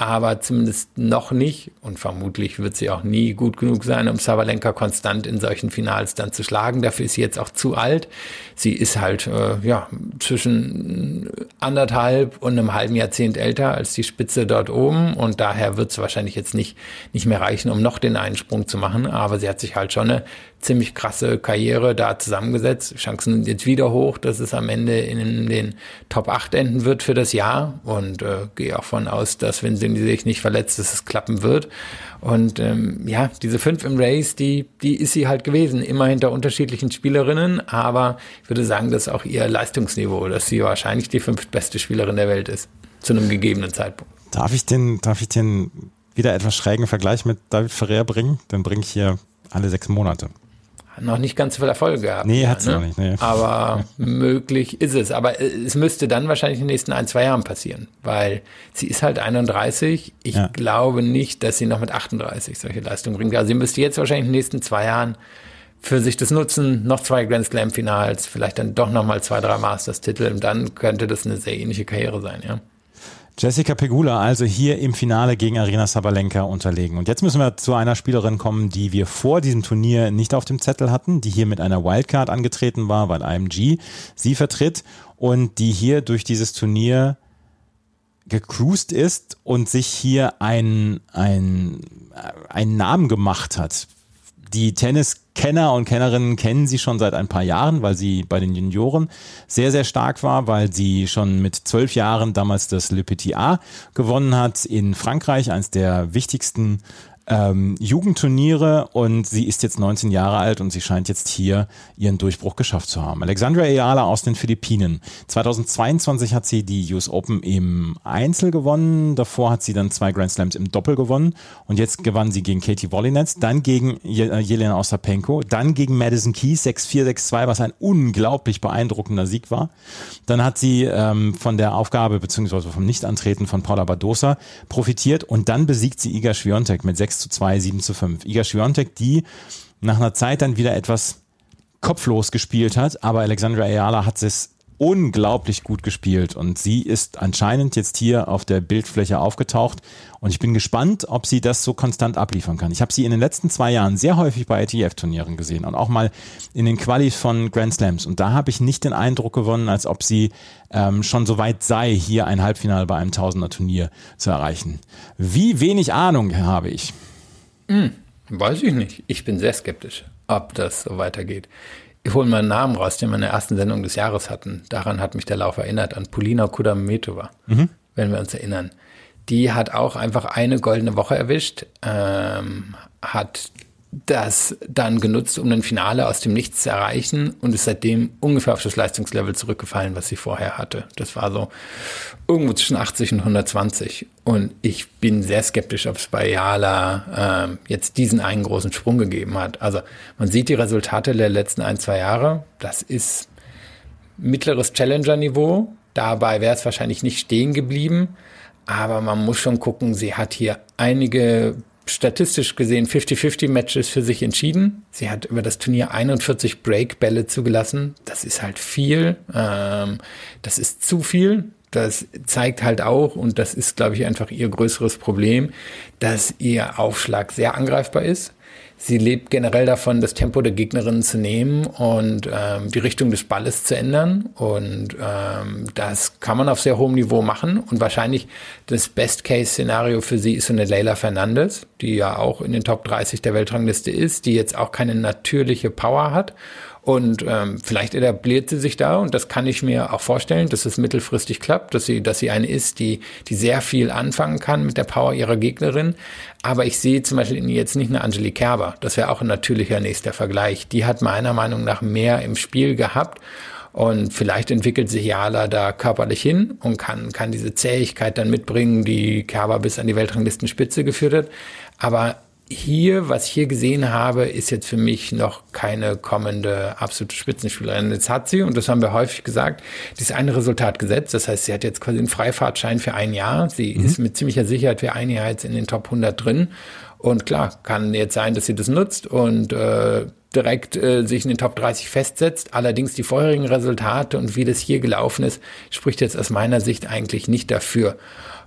aber zumindest noch nicht und vermutlich wird sie auch nie gut genug sein, um Sabalenka konstant in solchen Finals dann zu schlagen. Dafür ist sie jetzt auch zu alt. Sie ist halt äh, ja zwischen anderthalb und einem halben Jahrzehnt älter als die Spitze dort oben und daher wird es wahrscheinlich jetzt nicht, nicht mehr reichen, um noch den einen Sprung zu machen, aber sie hat sich halt schon eine ziemlich krasse Karriere da zusammengesetzt. Chancen sind jetzt wieder hoch, dass es am Ende in den Top acht enden wird für das Jahr und äh, gehe auch von aus, dass wenn sie sich nicht verletzt, dass es klappen wird. Und ähm, ja, diese fünf im Race, die die ist sie halt gewesen, immer hinter unterschiedlichen Spielerinnen, aber ich würde sagen, das ist auch ihr Leistungsniveau, dass sie wahrscheinlich die fünftbeste Spielerin der Welt ist, zu einem gegebenen Zeitpunkt. Darf ich den, darf ich den wieder etwas schrägen Vergleich mit David Ferrer bringen? Dann bringe ich hier alle sechs Monate. Noch nicht ganz so viel Erfolg gehabt. Nee, ja, hat sie ne? noch nicht. Nee. Aber möglich ist es. Aber es müsste dann wahrscheinlich in den nächsten ein, zwei Jahren passieren, weil sie ist halt einunddreißig. Ich ja. glaube nicht, dass sie noch mit achtunddreißig solche Leistungen bringt. Also sie müsste jetzt wahrscheinlich in den nächsten zwei Jahren für sich das nutzen, noch zwei Grand Slam Finals, vielleicht dann doch nochmal zwei, drei Masters-Titel und dann könnte das eine sehr ähnliche Karriere sein, ja. Jessica Pegula also hier im Finale gegen Aryna Sabalenka unterlegen. Und jetzt müssen wir zu einer Spielerin kommen, die wir vor diesem Turnier nicht auf dem Zettel hatten, die hier mit einer Wildcard angetreten war, weil I M G sie vertritt und die hier durch dieses Turnier gecruised ist und sich hier einen, einen, einen Namen gemacht hat. Die Tenniskenner und Kennerinnen kennen sie schon seit ein paar Jahren, weil sie bei den Junioren sehr, sehr stark war, weil sie schon mit zwölf Jahren damals das Le Petit A gewonnen hat in Frankreich, eines der wichtigsten ähm, Jugendturniere und sie ist jetzt neunzehn Jahre alt und sie scheint jetzt hier ihren Durchbruch geschafft zu haben. Alexandra Ayala aus den Philippinen. zweitausendzweiundzwanzig hat sie die U S Open im Einzel gewonnen, davor hat sie dann zwei Grand Slams im Doppel gewonnen und jetzt gewann sie gegen Katie Wolinets, dann gegen Jelena Ostapenko, dann gegen Madison Keys sechs vier, sechs zwei, was ein unglaublich beeindruckender Sieg war. Dann hat sie ähm, von der Aufgabe bzw. vom Nichtantreten von Paula Badosa profitiert und dann besiegt sie Iga Swiatek mit sechs zu zwei, sieben zu fünf. Iga Swiatek, die nach einer Zeit dann wieder etwas kopflos gespielt hat, aber Alexandra Ayala hat es unglaublich gut gespielt und sie ist anscheinend jetzt hier auf der Bildfläche aufgetaucht und ich bin gespannt, ob sie das so konstant abliefern kann. Ich habe sie in den letzten zwei Jahren sehr häufig bei I T F-Turnieren gesehen und auch mal in den Qualis von Grand Slams und da habe ich nicht den Eindruck gewonnen, als ob sie ähm, schon so weit sei, hier ein Halbfinale bei einem Tausender-Turnier zu erreichen. Wie wenig Ahnung habe ich? Hm, weiß ich nicht. Ich bin sehr skeptisch, ob das so weitergeht. Ich hole mal einen Namen raus, den wir in der ersten Sendung des Jahres hatten. Daran hat mich der Lauf erinnert, an Polina Kudametova, mhm. wenn wir uns erinnern. Die hat auch einfach eine goldene Woche erwischt, ähm, hat das dann genutzt, um ein Finale aus dem Nichts zu erreichen und ist seitdem ungefähr auf das Leistungslevel zurückgefallen, was sie vorher hatte. Das war so irgendwo zwischen achtzig und hundertzwanzig. Und ich bin sehr skeptisch, ob es bei Ayala ähm, jetzt diesen einen großen Sprung gegeben hat. Also man sieht die Resultate der letzten ein, zwei Jahre. Das ist mittleres Challenger-Niveau. Dabei wäre es wahrscheinlich nicht stehen geblieben. Aber man muss schon gucken, sie hat hier einige statistisch gesehen fünfzig fünfzig Matches für sich entschieden. Sie hat über das Turnier einundvierzig Breakbälle zugelassen. Das ist halt viel. Ähm, das ist zu viel. Das zeigt halt auch, und das ist, glaube ich, einfach ihr größeres Problem, dass ihr Aufschlag sehr angreifbar ist. Sie lebt generell davon, das Tempo der Gegnerinnen zu nehmen und ähm, die Richtung des Balles zu ändern. Und ähm, das kann man auf sehr hohem Niveau machen. Und wahrscheinlich das Best-Case-Szenario für sie ist so eine Leylah Fernandez, die ja auch in den Top dreißig der Weltrangliste ist, die jetzt auch keine natürliche Power hat. Und ähm, vielleicht etabliert sie sich da und das kann ich mir auch vorstellen, dass es mittelfristig klappt, dass sie, dass sie eine ist, die, die sehr viel anfangen kann mit der Power ihrer Gegnerin. Aber ich sehe zum Beispiel in ihr jetzt nicht eine Angelique Kerber. Das wäre auch ein natürlicher nächster Vergleich. Die hat meiner Meinung nach mehr im Spiel gehabt. Und vielleicht entwickelt sich Ayala da körperlich hin und kann, kann diese Zähigkeit dann mitbringen, die Kerber bis an die Weltranglistenspitze geführt hat. Aber hier, was ich hier gesehen habe, ist jetzt für mich noch keine kommende absolute Spitzenspielerin. Jetzt hat sie, und das haben wir häufig gesagt, dieses eine Resultat gesetzt. Das heißt, sie hat jetzt quasi einen Freifahrtschein für ein Jahr. Sie mhm. ist mit ziemlicher Sicherheit für ein Jahr jetzt in den Top hundert drin. Und klar, kann jetzt sein, dass sie das nutzt und äh, direkt äh, sich in den Top dreißig festsetzt. Allerdings die vorherigen Resultate und wie das hier gelaufen ist, spricht jetzt aus meiner Sicht eigentlich nicht dafür.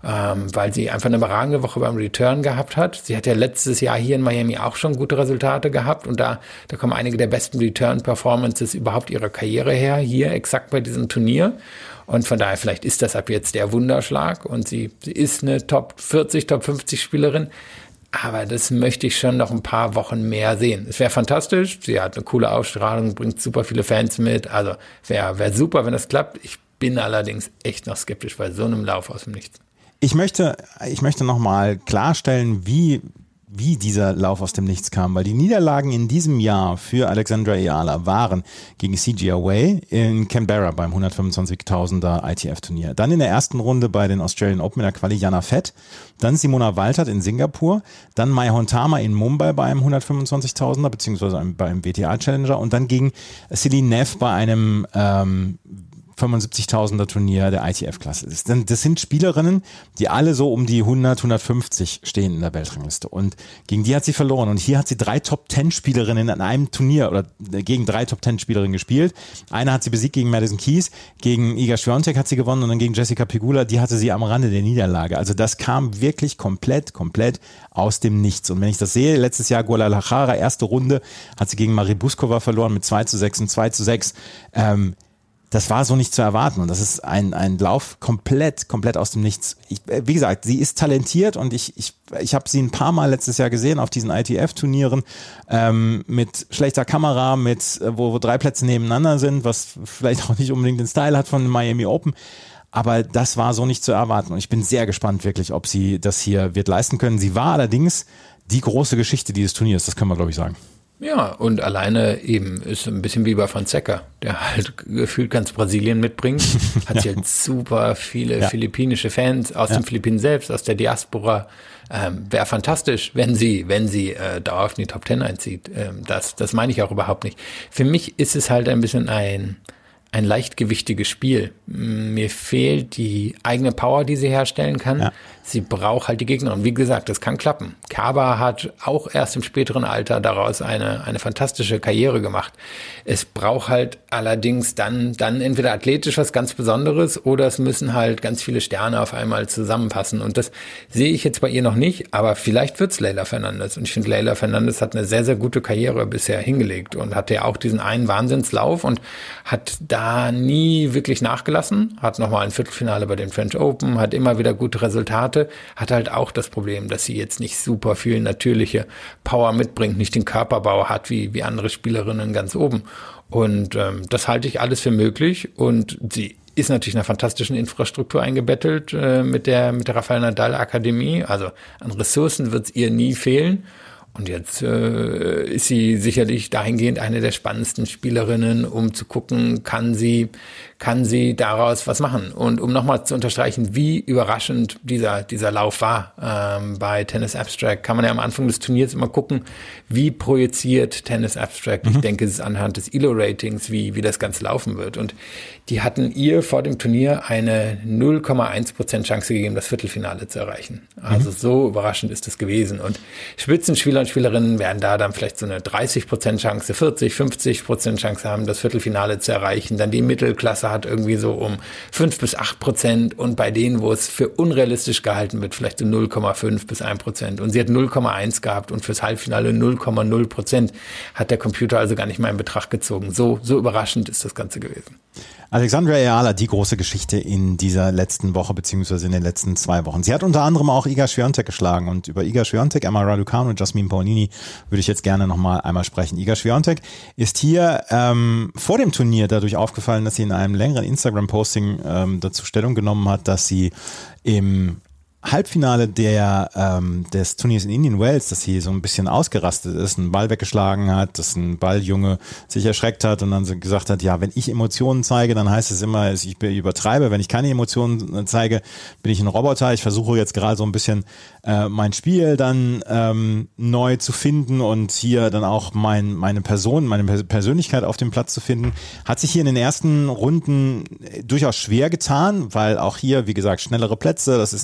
ähm, weil sie einfach eine überragende Woche beim Return gehabt hat. Sie hat ja letztes Jahr hier in Miami auch schon gute Resultate gehabt und da, da kommen einige der besten Return-Performances überhaupt ihrer Karriere her, hier exakt bei diesem Turnier. Und von daher, vielleicht ist das ab jetzt der Wunderschlag und sie, sie ist eine Top vierzig, Top fünfzig Spielerin. Aber das möchte ich schon noch ein paar Wochen mehr sehen. Es wäre fantastisch. Sie hat eine coole Ausstrahlung, bringt super viele Fans mit. Also wäre wär super, wenn das klappt. Ich bin allerdings echt noch skeptisch bei so einem Lauf aus dem Nichts. Ich möchte, ich möchte nochmal klarstellen, wie, wie dieser Lauf aus dem Nichts kam, weil die Niederlagen in diesem Jahr für Alexandra Ayala waren gegen C G Away in Canberra beim hundertfünfundzwanzigtausender I T F-Turnier. Dann in der ersten Runde bei den Australian Open in der Quali Jana Fett, dann Simona Waltert in Singapur, dann Maya Hontama in Mumbai bei einem hundertfünfundzwanzigtausender beziehungsweise beim W T A-Challenger und dann gegen Celine Neff bei einem ähm, fünfundsiebzigtausender Turnier der I T F-Klasse. Das, das sind Spielerinnen, die alle so um die hundert, hundertfünfzig stehen in der Weltrangliste und gegen die hat sie verloren und hier hat sie drei Top-Ten-Spielerinnen an einem Turnier oder gegen drei Top-Ten-Spielerinnen gespielt. Eine hat sie besiegt gegen Madison Keys, gegen Iga Swiatek hat sie gewonnen und dann gegen Jessica Pegula, die hatte sie am Rande der Niederlage. Also das kam wirklich komplett, komplett aus dem Nichts. Und wenn ich das sehe, letztes Jahr Guadalajara, erste Runde, hat sie gegen Marie Buskova verloren mit zwei zu sechs und zwei zu sechs. Ähm, Das war so nicht zu erwarten und das ist ein, ein Lauf komplett, komplett aus dem Nichts. Ich, wie gesagt, sie ist talentiert und ich, ich, ich habe sie ein paar Mal letztes Jahr gesehen auf diesen I T F-Turnieren ähm, mit schlechter Kamera, mit wo, wo drei Plätze nebeneinander sind, was vielleicht auch nicht unbedingt den Style hat von Miami Open. Aber das war so nicht zu erwarten und ich bin sehr gespannt wirklich, ob sie das hier wird leisten können. Sie war allerdings die große Geschichte dieses Turniers, das können wir glaube ich sagen. Ja, und alleine eben ist ein bisschen wie bei Fonseca, der halt gefühlt ganz Brasilien mitbringt, hat sie halt super viele ja. philippinische Fans aus ja. den Philippinen selbst, aus der Diaspora. Ähm, wäre fantastisch, wenn sie, wenn sie äh, dauerhaft in die Top Ten einzieht. Ähm, das, das meine ich auch überhaupt nicht. Für mich ist es halt ein bisschen ein ein leichtgewichtiges Spiel. Mir fehlt die eigene Power, die sie herstellen kann. Ja. Sie braucht halt die Gegner. Und wie gesagt, das kann klappen. Kaba hat auch erst im späteren Alter daraus eine, eine fantastische Karriere gemacht. Es braucht halt allerdings dann, dann entweder athletisch was ganz Besonderes oder es müssen halt ganz viele Sterne auf einmal zusammenpassen. Und das sehe ich jetzt bei ihr noch nicht, aber vielleicht wird's Leylah Fernandez. Und ich finde, Leylah Fernandez hat eine sehr, sehr gute Karriere bisher hingelegt und hatte ja auch diesen einen Wahnsinnslauf und hat da nie wirklich nachgelassen, hat nochmal ein Viertelfinale bei den French Open, hat immer wieder gute Resultate, hat halt auch das Problem, dass sie jetzt nicht super viel natürliche Power mitbringt, nicht den Körperbau hat wie, wie andere Spielerinnen ganz oben. Und ähm, das halte ich alles für möglich und sie ist natürlich in einer fantastischen Infrastruktur eingebettelt äh, mit der, mit der Rafael Nadal Akademie, also an Ressourcen wird es ihr nie fehlen. Und jetzt äh, ist sie sicherlich dahingehend eine der spannendsten Spielerinnen, um zu gucken, kann sie, kann sie daraus was machen. Und um nochmal zu unterstreichen, wie überraschend dieser, dieser Lauf war ähm, bei Tennis Abstract, kann man ja am Anfang des Turniers immer gucken, wie projiziert Tennis Abstract. Mhm. Ich denke, es ist anhand des E L O-Ratings, wie, wie das Ganze laufen wird. Und die hatten ihr vor dem Turnier eine null Komma eins Prozent Chance gegeben, das Viertelfinale zu erreichen. Also mhm. so überraschend ist das gewesen. Und Spitzenspieler und Spielerinnen werden da dann vielleicht so eine dreißig Prozent Chance, vierzig, fünfzig Prozent Chance haben, das Viertelfinale zu erreichen. Dann die Mittelklasse hat irgendwie so um fünf bis acht Prozent und bei denen, wo es für unrealistisch gehalten wird, vielleicht so null Komma fünf bis ein Prozent. Und sie hat null Komma eins gehabt und fürs Halbfinale null Komma null Prozent hat der Computer also gar nicht mal in Betracht gezogen. So, so überraschend ist das Ganze gewesen. Alexandra Ayala, die große Geschichte in dieser letzten Woche beziehungsweise in den letzten zwei Wochen. Sie hat unter anderem auch Iga Swiatek geschlagen und über Iga Swiatek, Emma Raducanu und Jasmine Paolini würde ich jetzt gerne nochmal einmal sprechen. Iga Swiatek ist hier ähm, vor dem Turnier dadurch aufgefallen, dass sie in einem längeren Instagram-Posting ähm, dazu Stellung genommen hat, dass sie im Halbfinale der ähm, des Turniers in Indian Wells, dass sie so ein bisschen ausgerastet ist, einen Ball weggeschlagen hat, dass ein Balljunge sich erschreckt hat und dann so gesagt hat, ja, wenn ich Emotionen zeige, dann heißt es immer, ich übertreibe, wenn ich keine Emotionen zeige, bin ich ein Roboter. Ich versuche jetzt gerade so ein bisschen äh, mein Spiel dann ähm, neu zu finden und hier dann auch mein, meine Person, meine Persönlichkeit auf dem Platz zu finden. Hat sich hier in den ersten Runden durchaus schwer getan, weil auch hier, wie gesagt, schnellere Plätze, das ist nicht unbedingt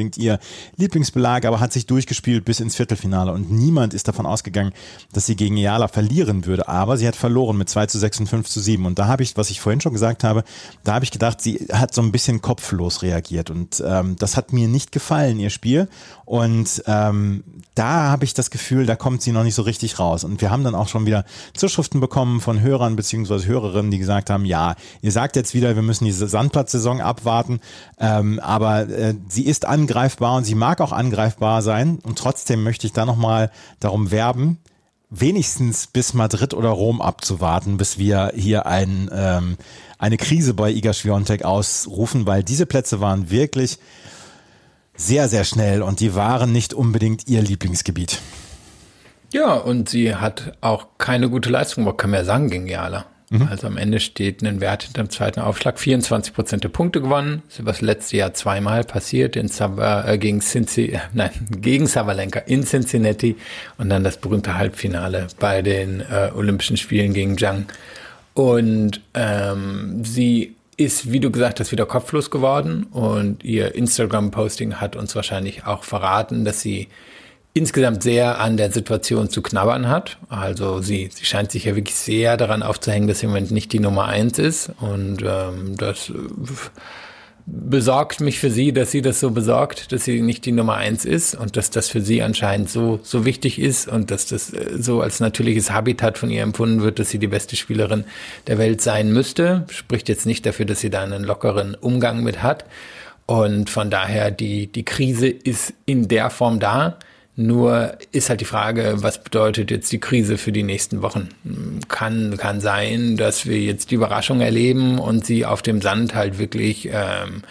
unbedingt ihr Lieblingsbelag, aber hat sich durchgespielt bis ins Viertelfinale und niemand ist davon ausgegangen, dass sie gegen Eala verlieren würde, aber sie hat verloren mit zwei zu sechs und fünf zu sieben und da habe ich, was ich vorhin schon gesagt habe, da habe ich gedacht, sie hat so ein bisschen kopflos reagiert und ähm, das hat mir nicht gefallen, ihr Spiel und ähm, da habe ich das Gefühl, da kommt sie noch nicht so richtig raus und wir haben dann auch schon wieder Zuschriften bekommen von Hörern bzw. Hörerinnen, die gesagt haben, ja, ihr sagt jetzt wieder, wir müssen diese Sandplatzsaison abwarten, ähm, aber äh, sie ist angreifbar und sie mag auch angreifbar sein und trotzdem möchte ich da nochmal darum werben, wenigstens bis Madrid oder Rom abzuwarten, bis wir hier ein, ähm, eine Krise bei Iga Swiatek ausrufen, weil diese Plätze waren wirklich sehr, sehr schnell und die waren nicht unbedingt ihr Lieblingsgebiet. Ja, und sie hat auch keine gute Leistung, man kann man ja sagen, gegen Eala. Mhm. Also am Ende steht ein Wert hinterm zweiten Aufschlag, vierundzwanzig Prozent der Punkte gewonnen. Das ist über das letzte Jahr zweimal passiert, in Sava, äh, gegen, Cinci, äh, nein, gegen Sabalenka in Cincinnati und dann das berühmte Halbfinale bei den äh, Olympischen Spielen gegen Zhang. Und ähm, sie ist, wie du gesagt hast, wieder kopflos geworden und ihr Instagram-Posting hat uns wahrscheinlich auch verraten, dass sie insgesamt sehr an der Situation zu knabbern hat. Also sie, sie scheint sich ja wirklich sehr daran aufzuhängen, dass sie im Moment nicht die Nummer eins ist und ähm, das besorgt mich für sie, dass sie das so besorgt, dass sie nicht die Nummer eins ist und dass das für sie anscheinend so so wichtig ist und dass das so als natürliches Habitat von ihr empfunden wird, dass sie die beste Spielerin der Welt sein müsste. Spricht jetzt nicht dafür, dass sie da einen lockeren Umgang mit hat. Und von daher, die die Krise ist in der Form da. Nur ist halt die Frage, was bedeutet jetzt die Krise für die nächsten Wochen? Kann kann sein, dass wir jetzt die Überraschung erleben und sie auf dem Sand halt wirklich ähm,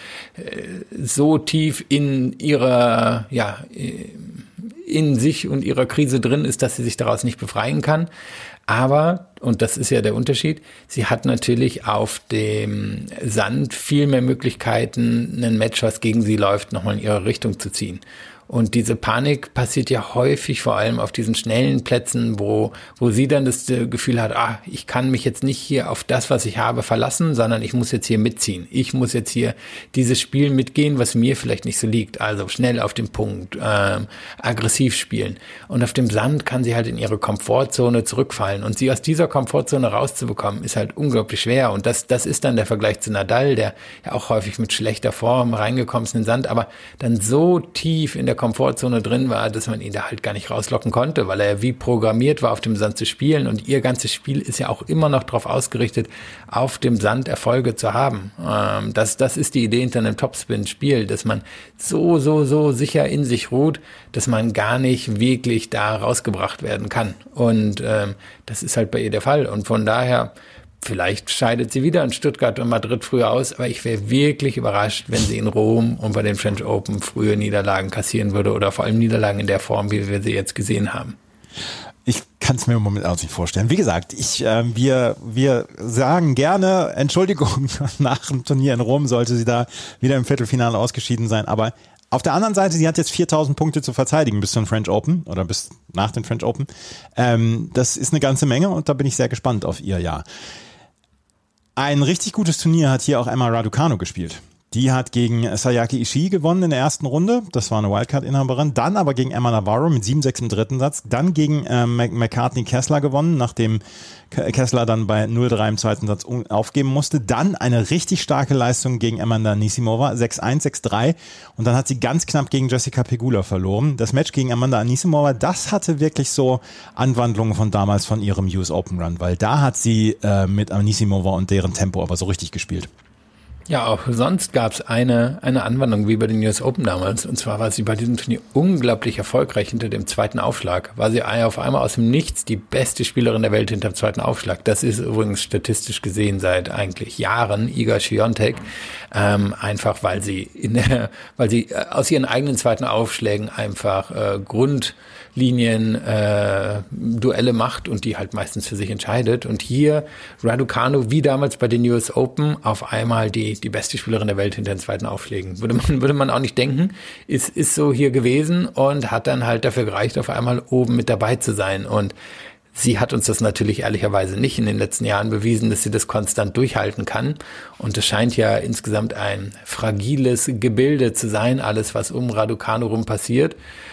so tief in ihrer, ja, in sich und ihrer Krise drin ist, dass sie sich daraus nicht befreien kann. Aber, und das ist ja der Unterschied, sie hat natürlich auf dem Sand viel mehr Möglichkeiten, ein Match, was gegen sie läuft, nochmal in ihre Richtung zu ziehen. Und diese Panik passiert ja häufig vor allem auf diesen schnellen Plätzen, wo wo sie dann das Gefühl hat, ah, ich kann mich jetzt nicht hier auf das, was ich habe, verlassen, sondern ich muss jetzt hier mitziehen. Ich muss jetzt hier dieses Spiel mitgehen, was mir vielleicht nicht so liegt. Also schnell auf den Punkt, ähm, aggressiv spielen. Und auf dem Sand kann sie halt in ihre Komfortzone zurückfallen. Und sie aus dieser Komfortzone rauszubekommen, ist halt unglaublich schwer. Und das das ist dann der Vergleich zu Nadal, der ja auch häufig mit schlechter Form reingekommen ist in den Sand, aber dann so tief in der Komfortzone drin war, dass man ihn da halt gar nicht rauslocken konnte, weil er wie programmiert war, auf dem Sand zu spielen und ihr ganzes Spiel ist ja auch immer noch darauf ausgerichtet, auf dem Sand Erfolge zu haben. Ähm, das, das ist die Idee hinter einem Topspin-Spiel, dass man so, so, so sicher in sich ruht, dass man gar nicht wirklich da rausgebracht werden kann. Und ähm, das ist halt bei ihr der Fall. Und von daher vielleicht scheidet sie wieder in Stuttgart und Madrid früher aus, aber ich wäre wirklich überrascht, wenn sie in Rom und bei den French Open frühe Niederlagen kassieren würde oder vor allem Niederlagen in der Form, wie wir sie jetzt gesehen haben. Ich kann es mir im Moment auch nicht vorstellen. Wie gesagt, ich, äh, wir, wir sagen gerne Entschuldigung nach dem Turnier in Rom, sollte sie da wieder im Viertelfinale ausgeschieden sein, aber auf der anderen Seite, sie hat jetzt viertausend Punkte zu verteidigen bis zum French Open oder bis nach den French Open. Ähm, das ist eine ganze Menge und da bin ich sehr gespannt auf ihr Jahr. Ein richtig gutes Turnier hat hier auch Emma Raducanu gespielt. Die hat gegen Sayaka Ishii gewonnen in der ersten Runde. Das war eine Wildcard-Inhaberin. Dann aber gegen Emma Navarro mit sieben sechs im dritten Satz. Dann gegen äh, McCartney Kessler gewonnen, nachdem Kessler dann bei null drei im zweiten Satz aufgeben musste. Dann eine richtig starke Leistung gegen Amanda Anisimova, sechs eins, sechs drei. Und dann hat sie ganz knapp gegen Jessica Pegula verloren. Das Match gegen Amanda Anisimova, das hatte wirklich so Anwandlungen von damals von ihrem U S Open Run, weil da hat sie äh, mit Anisimova und deren Tempo aber so richtig gespielt. Ja, auch sonst gab es eine, eine Anwandlung wie bei den U S Open damals. Und zwar war sie bei diesem Turnier unglaublich erfolgreich hinter dem zweiten Aufschlag. War sie auf einmal aus dem Nichts die beste Spielerin der Welt hinter dem zweiten Aufschlag. Das ist übrigens statistisch gesehen seit eigentlich Jahren Iga Swiatek. Ähm, einfach weil sie in der, weil sie aus ihren eigenen zweiten Aufschlägen einfach äh, Grundlinien äh, Duelle macht und die halt meistens für sich entscheidet. Und hier Raducanu, wie damals bei den U S Open, auf einmal die die beste Spielerin der Welt hinter den zweiten Aufschlägen. Würde man, würde man auch nicht denken. Ist, ist so hier gewesen und hat dann halt dafür gereicht, auf einmal oben mit dabei zu sein. Und Sie hat uns das natürlich ehrlicherweise nicht in den letzten Jahren bewiesen, dass sie das konstant durchhalten kann. Und es scheint ja insgesamt ein fragiles Gebilde zu sein, alles, was um Raducanu rum passiert.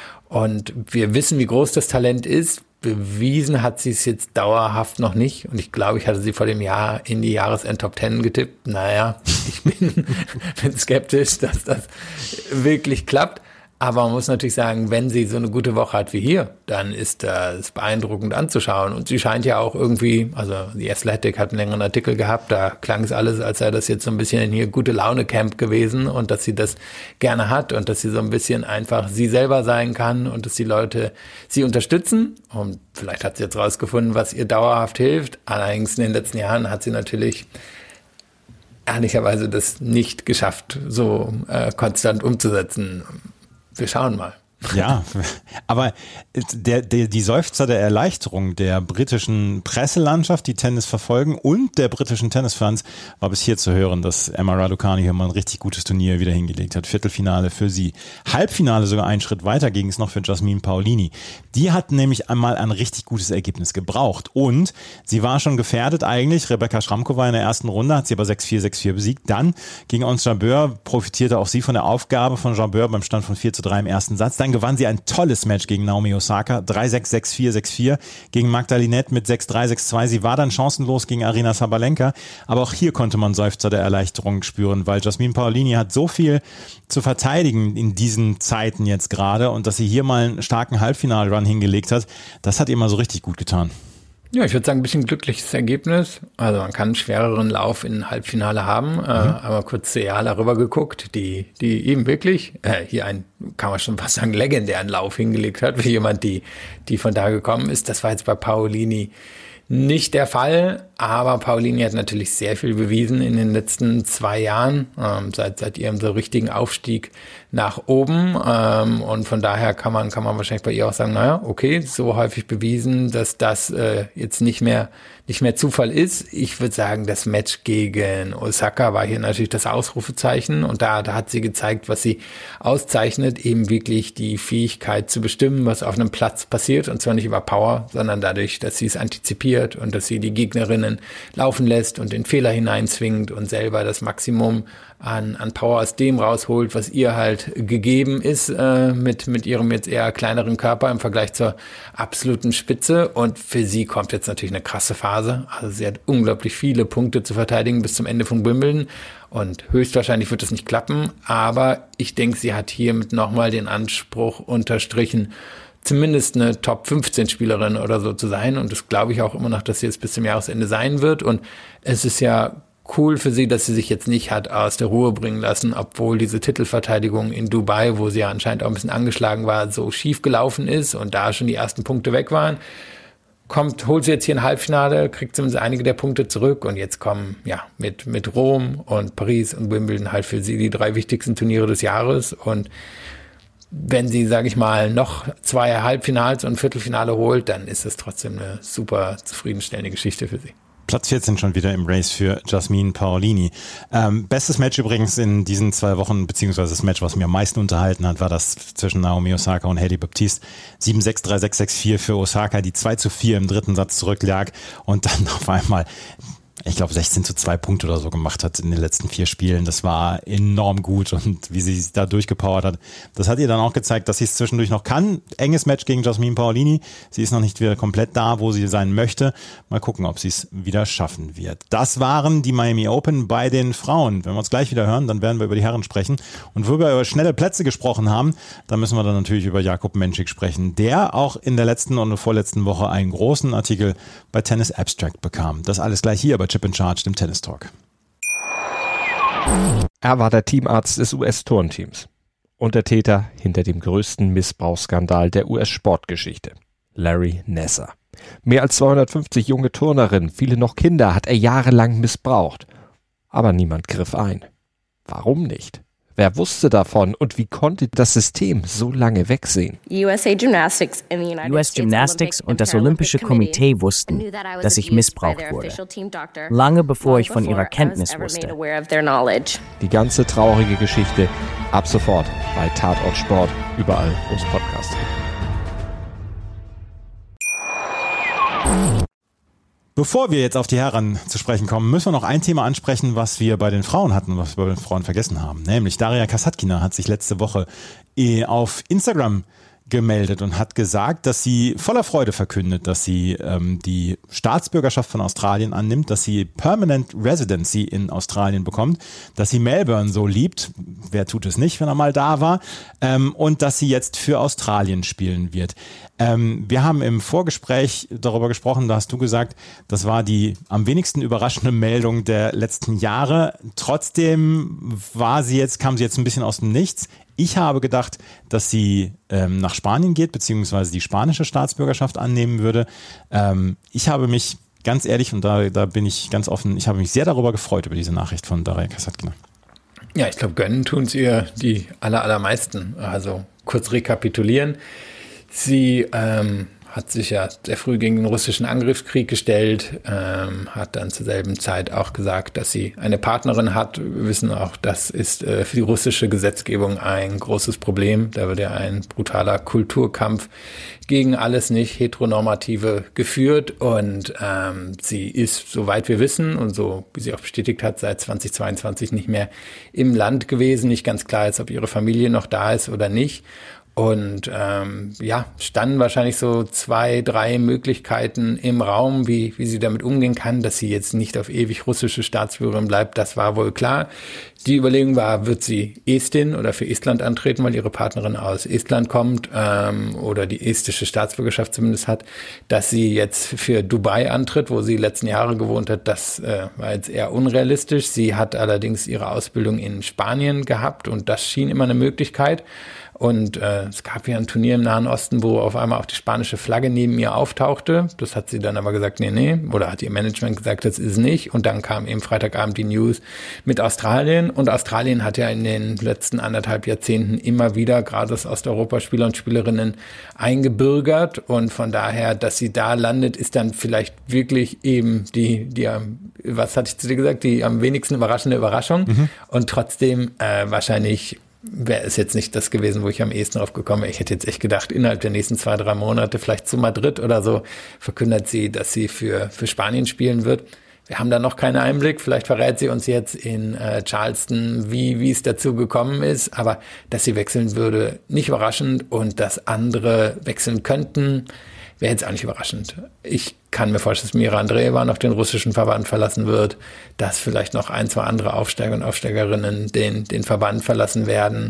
Und wir wissen, wie groß das Talent ist. Bewiesen hat sie es jetzt dauerhaft noch nicht. Und ich glaube, ich hatte sie vor dem Jahr in die Jahresend-Top Ten getippt. Naja, ich bin, bin skeptisch, dass das wirklich klappt. Aber man muss natürlich sagen, wenn sie so eine gute Woche hat wie hier, dann ist das beeindruckend anzuschauen. Und sie scheint ja auch irgendwie, also die Athletic hat einen längeren Artikel gehabt, da klang es alles, als sei das jetzt so ein bisschen hier gute Laune-Camp gewesen und dass sie das gerne hat und dass sie so ein bisschen einfach sie selber sein kann und dass die Leute sie unterstützen. Und vielleicht hat sie jetzt rausgefunden, was ihr dauerhaft hilft. Allerdings in den letzten Jahren hat sie natürlich ehrlicherweise das nicht geschafft, so äh, konstant umzusetzen. Wir schauen mal. Ja, aber der, der, die Seufzer der Erleichterung der britischen Presselandschaft, die Tennis verfolgen, und der britischen Tennisfans war bis hier zu hören, dass Emma Raducanu hier mal ein richtig gutes Turnier wieder hingelegt hat. Viertelfinale für sie. Halbfinale sogar einen Schritt weiter ging es noch für Jasmine Paolini. Die hat nämlich einmal ein richtig gutes Ergebnis gebraucht und sie war schon gefährdet eigentlich. Rebecca Schramkova in der ersten Runde hat sie aber sechs vier, sechs vier besiegt. Dann gegen Ons Jabeur, profitierte auch sie von der Aufgabe von Jabeur beim Stand von vier zu drei im ersten Satz. Dann gewann sie ein tolles Match gegen Naomi Osaka, drei sechs, sechs vier, sechs vier, gegen Magda Linette mit sechs drei, sechs zwei. Sie war dann chancenlos gegen Aryna Sabalenka, aber auch hier konnte man Seufzer der Erleichterung spüren, weil Jasmine Paolini hat so viel zu verteidigen in diesen Zeiten jetzt gerade, und dass sie hier mal einen starken Halbfinal-Run hingelegt hat, das hat ihr mal so richtig gut getan. Ja, ich würde sagen, ein bisschen glückliches Ergebnis. Also man kann einen schwereren Lauf in Halbfinale haben, mhm. äh, aber kurz zu Eala rüber geguckt, die die eben wirklich äh, hier einen, kann man schon fast sagen, legendären Lauf hingelegt hat, für jemand, die die von da gekommen ist. Das war jetzt bei Paolini nicht der Fall, aber Paolini hat natürlich sehr viel bewiesen in den letzten zwei Jahren, ähm, seit seit ihrem so richtigen Aufstieg nach oben, ähm, und von daher kann man kann man wahrscheinlich bei ihr auch sagen, naja, okay, so häufig bewiesen, dass das äh, jetzt nicht mehr nicht mehr Zufall ist. Ich würde sagen, das Match gegen Osaka war hier natürlich das Ausrufezeichen, und da da hat sie gezeigt, was sie auszeichnet, eben wirklich die Fähigkeit zu bestimmen, was auf einem Platz passiert, und zwar nicht über Power, sondern dadurch, dass sie es antizipiert und dass sie die Gegnerinnen laufen lässt und den Fehler hineinzwingt und selber das Maximum an, an Power aus dem rausholt, was ihr halt gegeben ist, äh, mit, mit ihrem jetzt eher kleineren Körper im Vergleich zur absoluten Spitze. Und für sie kommt jetzt natürlich eine krasse Phase. Also sie hat unglaublich viele Punkte zu verteidigen bis zum Ende von Wimbledon. Und höchstwahrscheinlich wird es nicht klappen. Aber ich denke, sie hat hiermit nochmal den Anspruch unterstrichen, zumindest eine Top fünfzehn Spielerin oder so zu sein. Und das glaube ich auch immer noch, dass sie jetzt bis zum Jahresende sein wird. Und es ist ja cool für sie, dass sie sich jetzt nicht hat aus der Ruhe bringen lassen, obwohl diese Titelverteidigung in Dubai, wo sie ja anscheinend auch ein bisschen angeschlagen war, so schief gelaufen ist und da schon die ersten Punkte weg waren. Kommt, holt sie jetzt hier ein Halbfinale, kriegt zumindest einige der Punkte zurück, und jetzt kommen ja mit mit Rom und Paris und Wimbledon halt für sie die drei wichtigsten Turniere des Jahres. Und wenn sie, sage ich mal, noch zwei Halbfinals und ein Viertelfinale holt, dann ist es trotzdem eine super zufriedenstellende Geschichte für sie. Platz vierzehn schon wieder im Race für Jasmine Paolini. Ähm, bestes Match übrigens in diesen zwei Wochen, beziehungsweise das Match, was mir am meisten unterhalten hat, war das zwischen Naomi Osaka und Hailey Baptiste. sieben sechs, drei sechs, sechs vier für Osaka, die zwei zu vier im dritten Satz zurücklag und dann auf einmal, ich glaube, sechzehn zu zwei Punkte oder so gemacht hat in den letzten vier Spielen. Das war enorm gut, und wie sie sich da durchgepowert hat, das hat ihr dann auch gezeigt, dass sie es zwischendurch noch kann. Enges Match gegen Jasmine Paolini. Sie ist noch nicht wieder komplett da, wo sie sein möchte. Mal gucken, ob sie es wieder schaffen wird. Das waren die Miami Open bei den Frauen. Wenn wir uns gleich wieder hören, dann werden wir über die Herren sprechen. Und wo wir über schnelle Plätze gesprochen haben, dann müssen wir dann natürlich über Jakub Menšík sprechen, der auch in der letzten und vorletzten Woche einen großen Artikel bei Tennis Abstract bekam. Das alles gleich hier bei Chip in Charge, dem Tennis Talk. Er war der Teamarzt des U S-Turnteams und der Täter hinter dem größten Missbrauchsskandal der U S-Sportgeschichte, Larry Nassar. Mehr als zweihundertfünfzig junge Turnerinnen, viele noch Kinder, hat er jahrelang missbraucht. Aber niemand griff ein. Warum nicht? Wer wusste davon und wie konnte das System so lange wegsehen? U S Gymnastics und das Olympische Komitee wussten, dass ich missbraucht wurde, lange bevor ich von ihrer Kenntnis wusste. Die ganze traurige Geschichte ab sofort bei Tatort Sport, überall, wo es Podcasts gibt. Bevor wir jetzt auf die Herren zu sprechen kommen, müssen wir noch ein Thema ansprechen, was wir bei den Frauen hatten, was wir bei den Frauen vergessen haben. Nämlich Daria Kasatkina hat sich letzte Woche auf Instagram gemeldet und hat gesagt, dass sie voller Freude verkündet, dass sie ähm, die Staatsbürgerschaft von Australien annimmt, dass sie Permanent Residency in Australien bekommt, dass sie Melbourne so liebt, wer tut es nicht, wenn er mal da war, ähm, und dass sie jetzt für Australien spielen wird. Ähm, wir haben im Vorgespräch darüber gesprochen, da hast du gesagt, das war die am wenigsten überraschende Meldung der letzten Jahre. Trotzdem war sie jetzt, kam sie jetzt ein bisschen aus dem Nichts. Ich habe gedacht, dass sie ähm, nach Spanien geht, beziehungsweise die spanische Staatsbürgerschaft annehmen würde. Ähm, ich habe mich, ganz ehrlich, und da, da bin ich ganz offen, ich habe mich sehr darüber gefreut, über diese Nachricht von Daria Kasatkina. Ja, ich glaube, gönnen tun es ihr die aller, allermeisten. Also kurz rekapitulieren. Sie ähm, hat sich ja sehr früh gegen den russischen Angriffskrieg gestellt, ähm, hat dann zur selben Zeit auch gesagt, dass sie eine Partnerin hat. Wir wissen auch, das ist äh, für die russische Gesetzgebung ein großes Problem. Da wird ja ein brutaler Kulturkampf gegen alles nicht Heteronormative geführt und ähm, sie ist, soweit wir wissen und so wie sie auch bestätigt hat, seit zweitausendzweiundzwanzig nicht mehr im Land gewesen. Nicht ganz klar ist, ob ihre Familie noch da ist oder nicht. Und ähm, ja, standen wahrscheinlich so zwei, drei Möglichkeiten im Raum, wie wie sie damit umgehen kann, dass sie jetzt nicht auf ewig russische Staatsbürgerin bleibt. Das war wohl klar. Die Überlegung war, wird sie Estin oder für Estland antreten, weil ihre Partnerin aus Estland kommt ähm, oder die estische Staatsbürgerschaft zumindest hat, dass sie jetzt für Dubai antritt, wo sie die letzten Jahre gewohnt hat. Das äh, war jetzt eher unrealistisch. Sie hat allerdings ihre Ausbildung in Spanien gehabt und das schien immer eine Möglichkeit. Und äh, es gab ja ein Turnier im Nahen Osten, wo auf einmal auch die spanische Flagge neben ihr auftauchte. Das hat sie dann aber gesagt, nee, nee. Oder hat ihr Management gesagt, das ist nicht. Und dann kam eben Freitagabend die News mit Australien. Und Australien hat ja in den letzten anderthalb Jahrzehnten immer wieder gerade das Osteuropa-Spieler und Spielerinnen eingebürgert. Und von daher, dass sie da landet, ist dann vielleicht wirklich eben die, die was hatte ich zu dir gesagt, die am wenigsten überraschende Überraschung. Mhm. Und trotzdem äh, wahrscheinlich wäre es jetzt nicht das gewesen, wo ich am ehesten drauf gekommen wäre. Ich hätte jetzt echt gedacht, innerhalb der nächsten zwei, drei Monate, vielleicht zu Madrid oder so, verkündet sie, dass sie für, für Spanien spielen wird. Wir haben da noch keinen Einblick. Vielleicht verrät sie uns jetzt in äh, Charleston, wie wie es dazu gekommen ist. Aber dass sie wechseln würde, nicht überraschend. Und dass andere wechseln könnten, wäre jetzt auch nicht überraschend. Ich kann mir vorstellen, dass Mira Andreeva noch den russischen Verband verlassen wird, dass vielleicht noch ein, zwei andere Aufsteiger und Aufsteigerinnen den, den Verband verlassen werden.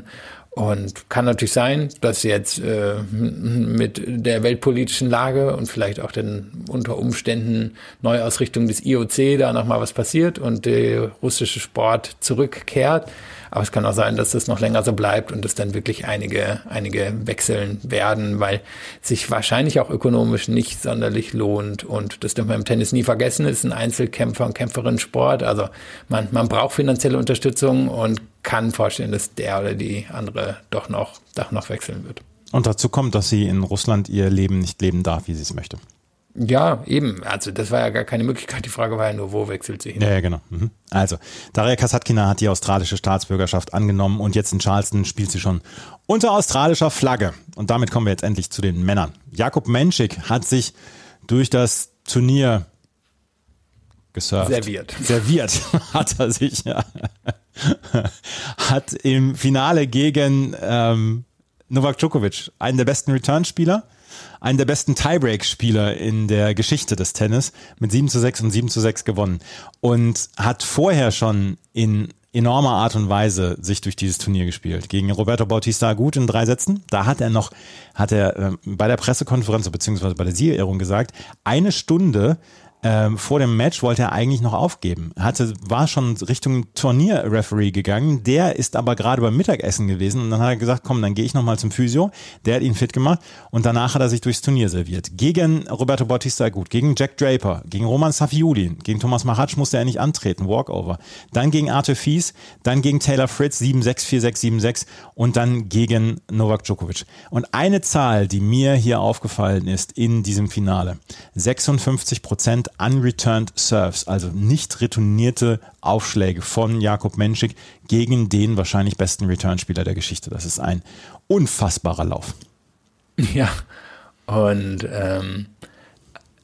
Und kann natürlich sein, dass jetzt äh, mit der weltpolitischen Lage und vielleicht auch den unter Umständen Neuausrichtung des I O C da nochmal was passiert und der russische Sport zurückkehrt. Aber es kann auch sein, dass das noch länger so bleibt und es dann wirklich einige, einige wechseln werden, weil sich wahrscheinlich auch ökonomisch nicht sonderlich lohnt. Und das dürfen wir im Tennis nie vergessen, ist ein Einzelkämpfer- und Kämpferinnen-Sport. Also man, man braucht finanzielle Unterstützung und kann vorstellen, dass der oder die andere doch noch, doch noch wechseln wird. Und dazu kommt, dass sie in Russland ihr Leben nicht leben darf, wie sie es möchte. Ja, eben. Also das war ja gar keine Möglichkeit. Die Frage war ja nur, wo wechselt sie hin? Ja, ja, genau. Mhm. Also, Daria Kasatkina hat die australische Staatsbürgerschaft angenommen und jetzt in Charleston spielt sie schon unter australischer Flagge. Und damit kommen wir jetzt endlich zu den Männern. Jakub Menšík hat sich durch das Turnier gesurft. Serviert. Serviert hat er sich, ja. Hat im Finale gegen ähm, Novak Djokovic, einen der besten Returnspieler, einen der besten Tiebreak-Spieler in der Geschichte des Tennis, mit sieben zu sechs und sieben zu sechs gewonnen und hat vorher schon in enormer Art und Weise sich durch dieses Turnier gespielt. Gegen Roberto Bautista Agut in drei Sätzen. Da hat er noch, hat er äh, bei der Pressekonferenz beziehungsweise bei der Siegerehrung gesagt, eine Stunde Ähm, vor dem Match wollte er eigentlich noch aufgeben. Er hatte, war schon Richtung Turnierreferee gegangen, der ist aber gerade beim Mittagessen gewesen und dann hat er gesagt, komm, dann gehe ich nochmal zum Physio, der hat ihn fit gemacht und danach hat er sich durchs Turnier serviert. Gegen Roberto Bautista Agut, gegen Jack Draper, gegen Roman Safiullin, gegen Thomas Machac musste er nicht antreten, Walkover. Dann gegen Arthur Fies, dann gegen Taylor Fritz, sieben sechs, vier sechs, sieben sechs und dann gegen Novak Djokovic. Und eine Zahl, die mir hier aufgefallen ist in diesem Finale, sechsundfünfzig Prozent unreturned serves, also nicht retournierte Aufschläge von Jakub Menšík gegen den wahrscheinlich besten Returnspieler der Geschichte. Das ist ein unfassbarer Lauf. Ja, und ähm,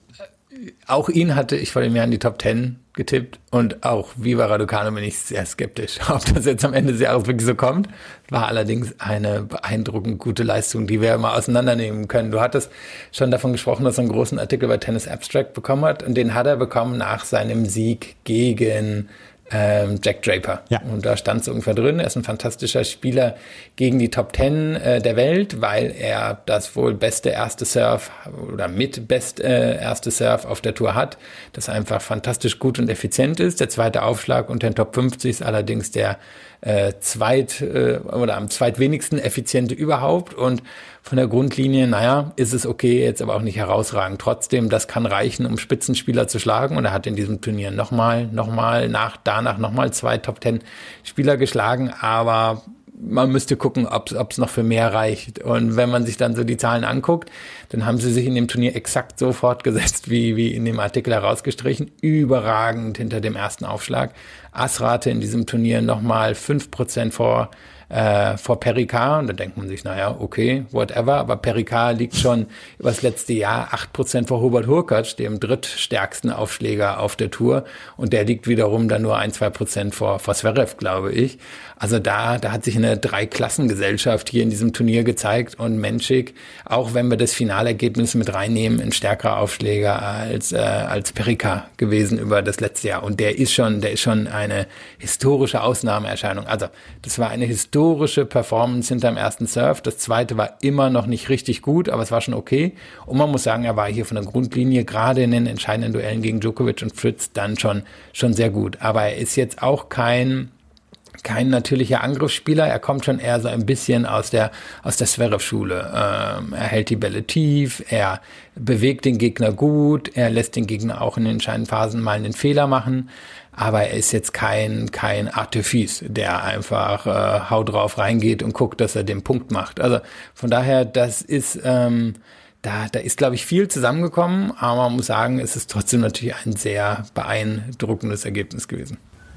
auch ihn hatte ich vor dem Jahr in die Top Ten getippt und auch Viva Raducanu bin ich sehr skeptisch, ob das jetzt am Ende des Jahres wirklich so kommt. War allerdings eine beeindruckend gute Leistung, die wir mal auseinandernehmen können. Du hattest schon davon gesprochen, dass er einen großen Artikel bei Tennis Abstract bekommen hat und den hat er bekommen nach seinem Sieg gegen Ähm, Jack Draper. Ja. Und da stand es ungefähr drin, er ist ein fantastischer Spieler gegen die Top Ten äh, der Welt, weil er das wohl beste erste Serve oder mit best äh, erste Serve auf der Tour hat, das einfach fantastisch gut und effizient ist. Der zweite Aufschlag unter den Top fünfzig ist allerdings der äh, zweit äh, oder am zweitwenigsten effiziente überhaupt und von der Grundlinie, naja, ist es okay, jetzt aber auch nicht herausragend. Trotzdem, das kann reichen, um Spitzenspieler zu schlagen. Und er hat in diesem Turnier nochmal, nochmal, nach, danach nochmal zwei Top-Ten-Spieler geschlagen. Aber man müsste gucken, ob es noch für mehr reicht. Und wenn man sich dann so die Zahlen anguckt, dann haben sie sich in dem Turnier exakt so fortgesetzt, wie, wie in dem Artikel herausgestrichen. Überragend hinter dem ersten Aufschlag. Assrate in diesem Turnier nochmal fünf Prozent vor Äh, vor Perricard und da denkt man sich, naja, okay, whatever, aber Perricard liegt schon über das letzte Jahr acht Prozent vor Hubert Hurkacz, dem drittstärksten Aufschläger auf der Tour und der liegt wiederum dann nur ein, zwei Prozent vor, vor Zverev, glaube ich. Also da, da hat sich eine Dreiklassengesellschaft hier in diesem Turnier gezeigt und Menschik, auch wenn wir das Finalergebnis mit reinnehmen, ein stärkerer Aufschläger als, äh, als Perricard gewesen über das letzte Jahr und der ist schon, der ist schon eine historische Ausnahmeerscheinung. Also das war eine historische historische Performance hinterm ersten Serve. Das zweite war immer noch nicht richtig gut, aber es war schon okay. Und man muss sagen, er war hier von der Grundlinie, gerade in den entscheidenden Duellen gegen Djokovic und Fritz, dann schon, schon sehr gut. Aber er ist jetzt auch kein, kein natürlicher Angriffsspieler. Er kommt schon eher so ein bisschen aus der, aus der Zverev-Schule. Ähm, er hält die Bälle tief, er bewegt den Gegner gut, er lässt den Gegner auch in den entscheidenden Phasen mal einen Fehler machen. Aber er ist jetzt kein kein Artifice, der einfach äh, hau drauf reingeht und guckt, dass er den Punkt macht. Also von daher, das ist ähm, da da ist, glaube ich, viel zusammengekommen. Aber man muss sagen, es ist trotzdem natürlich ein sehr beeindruckendes Ergebnis gewesen.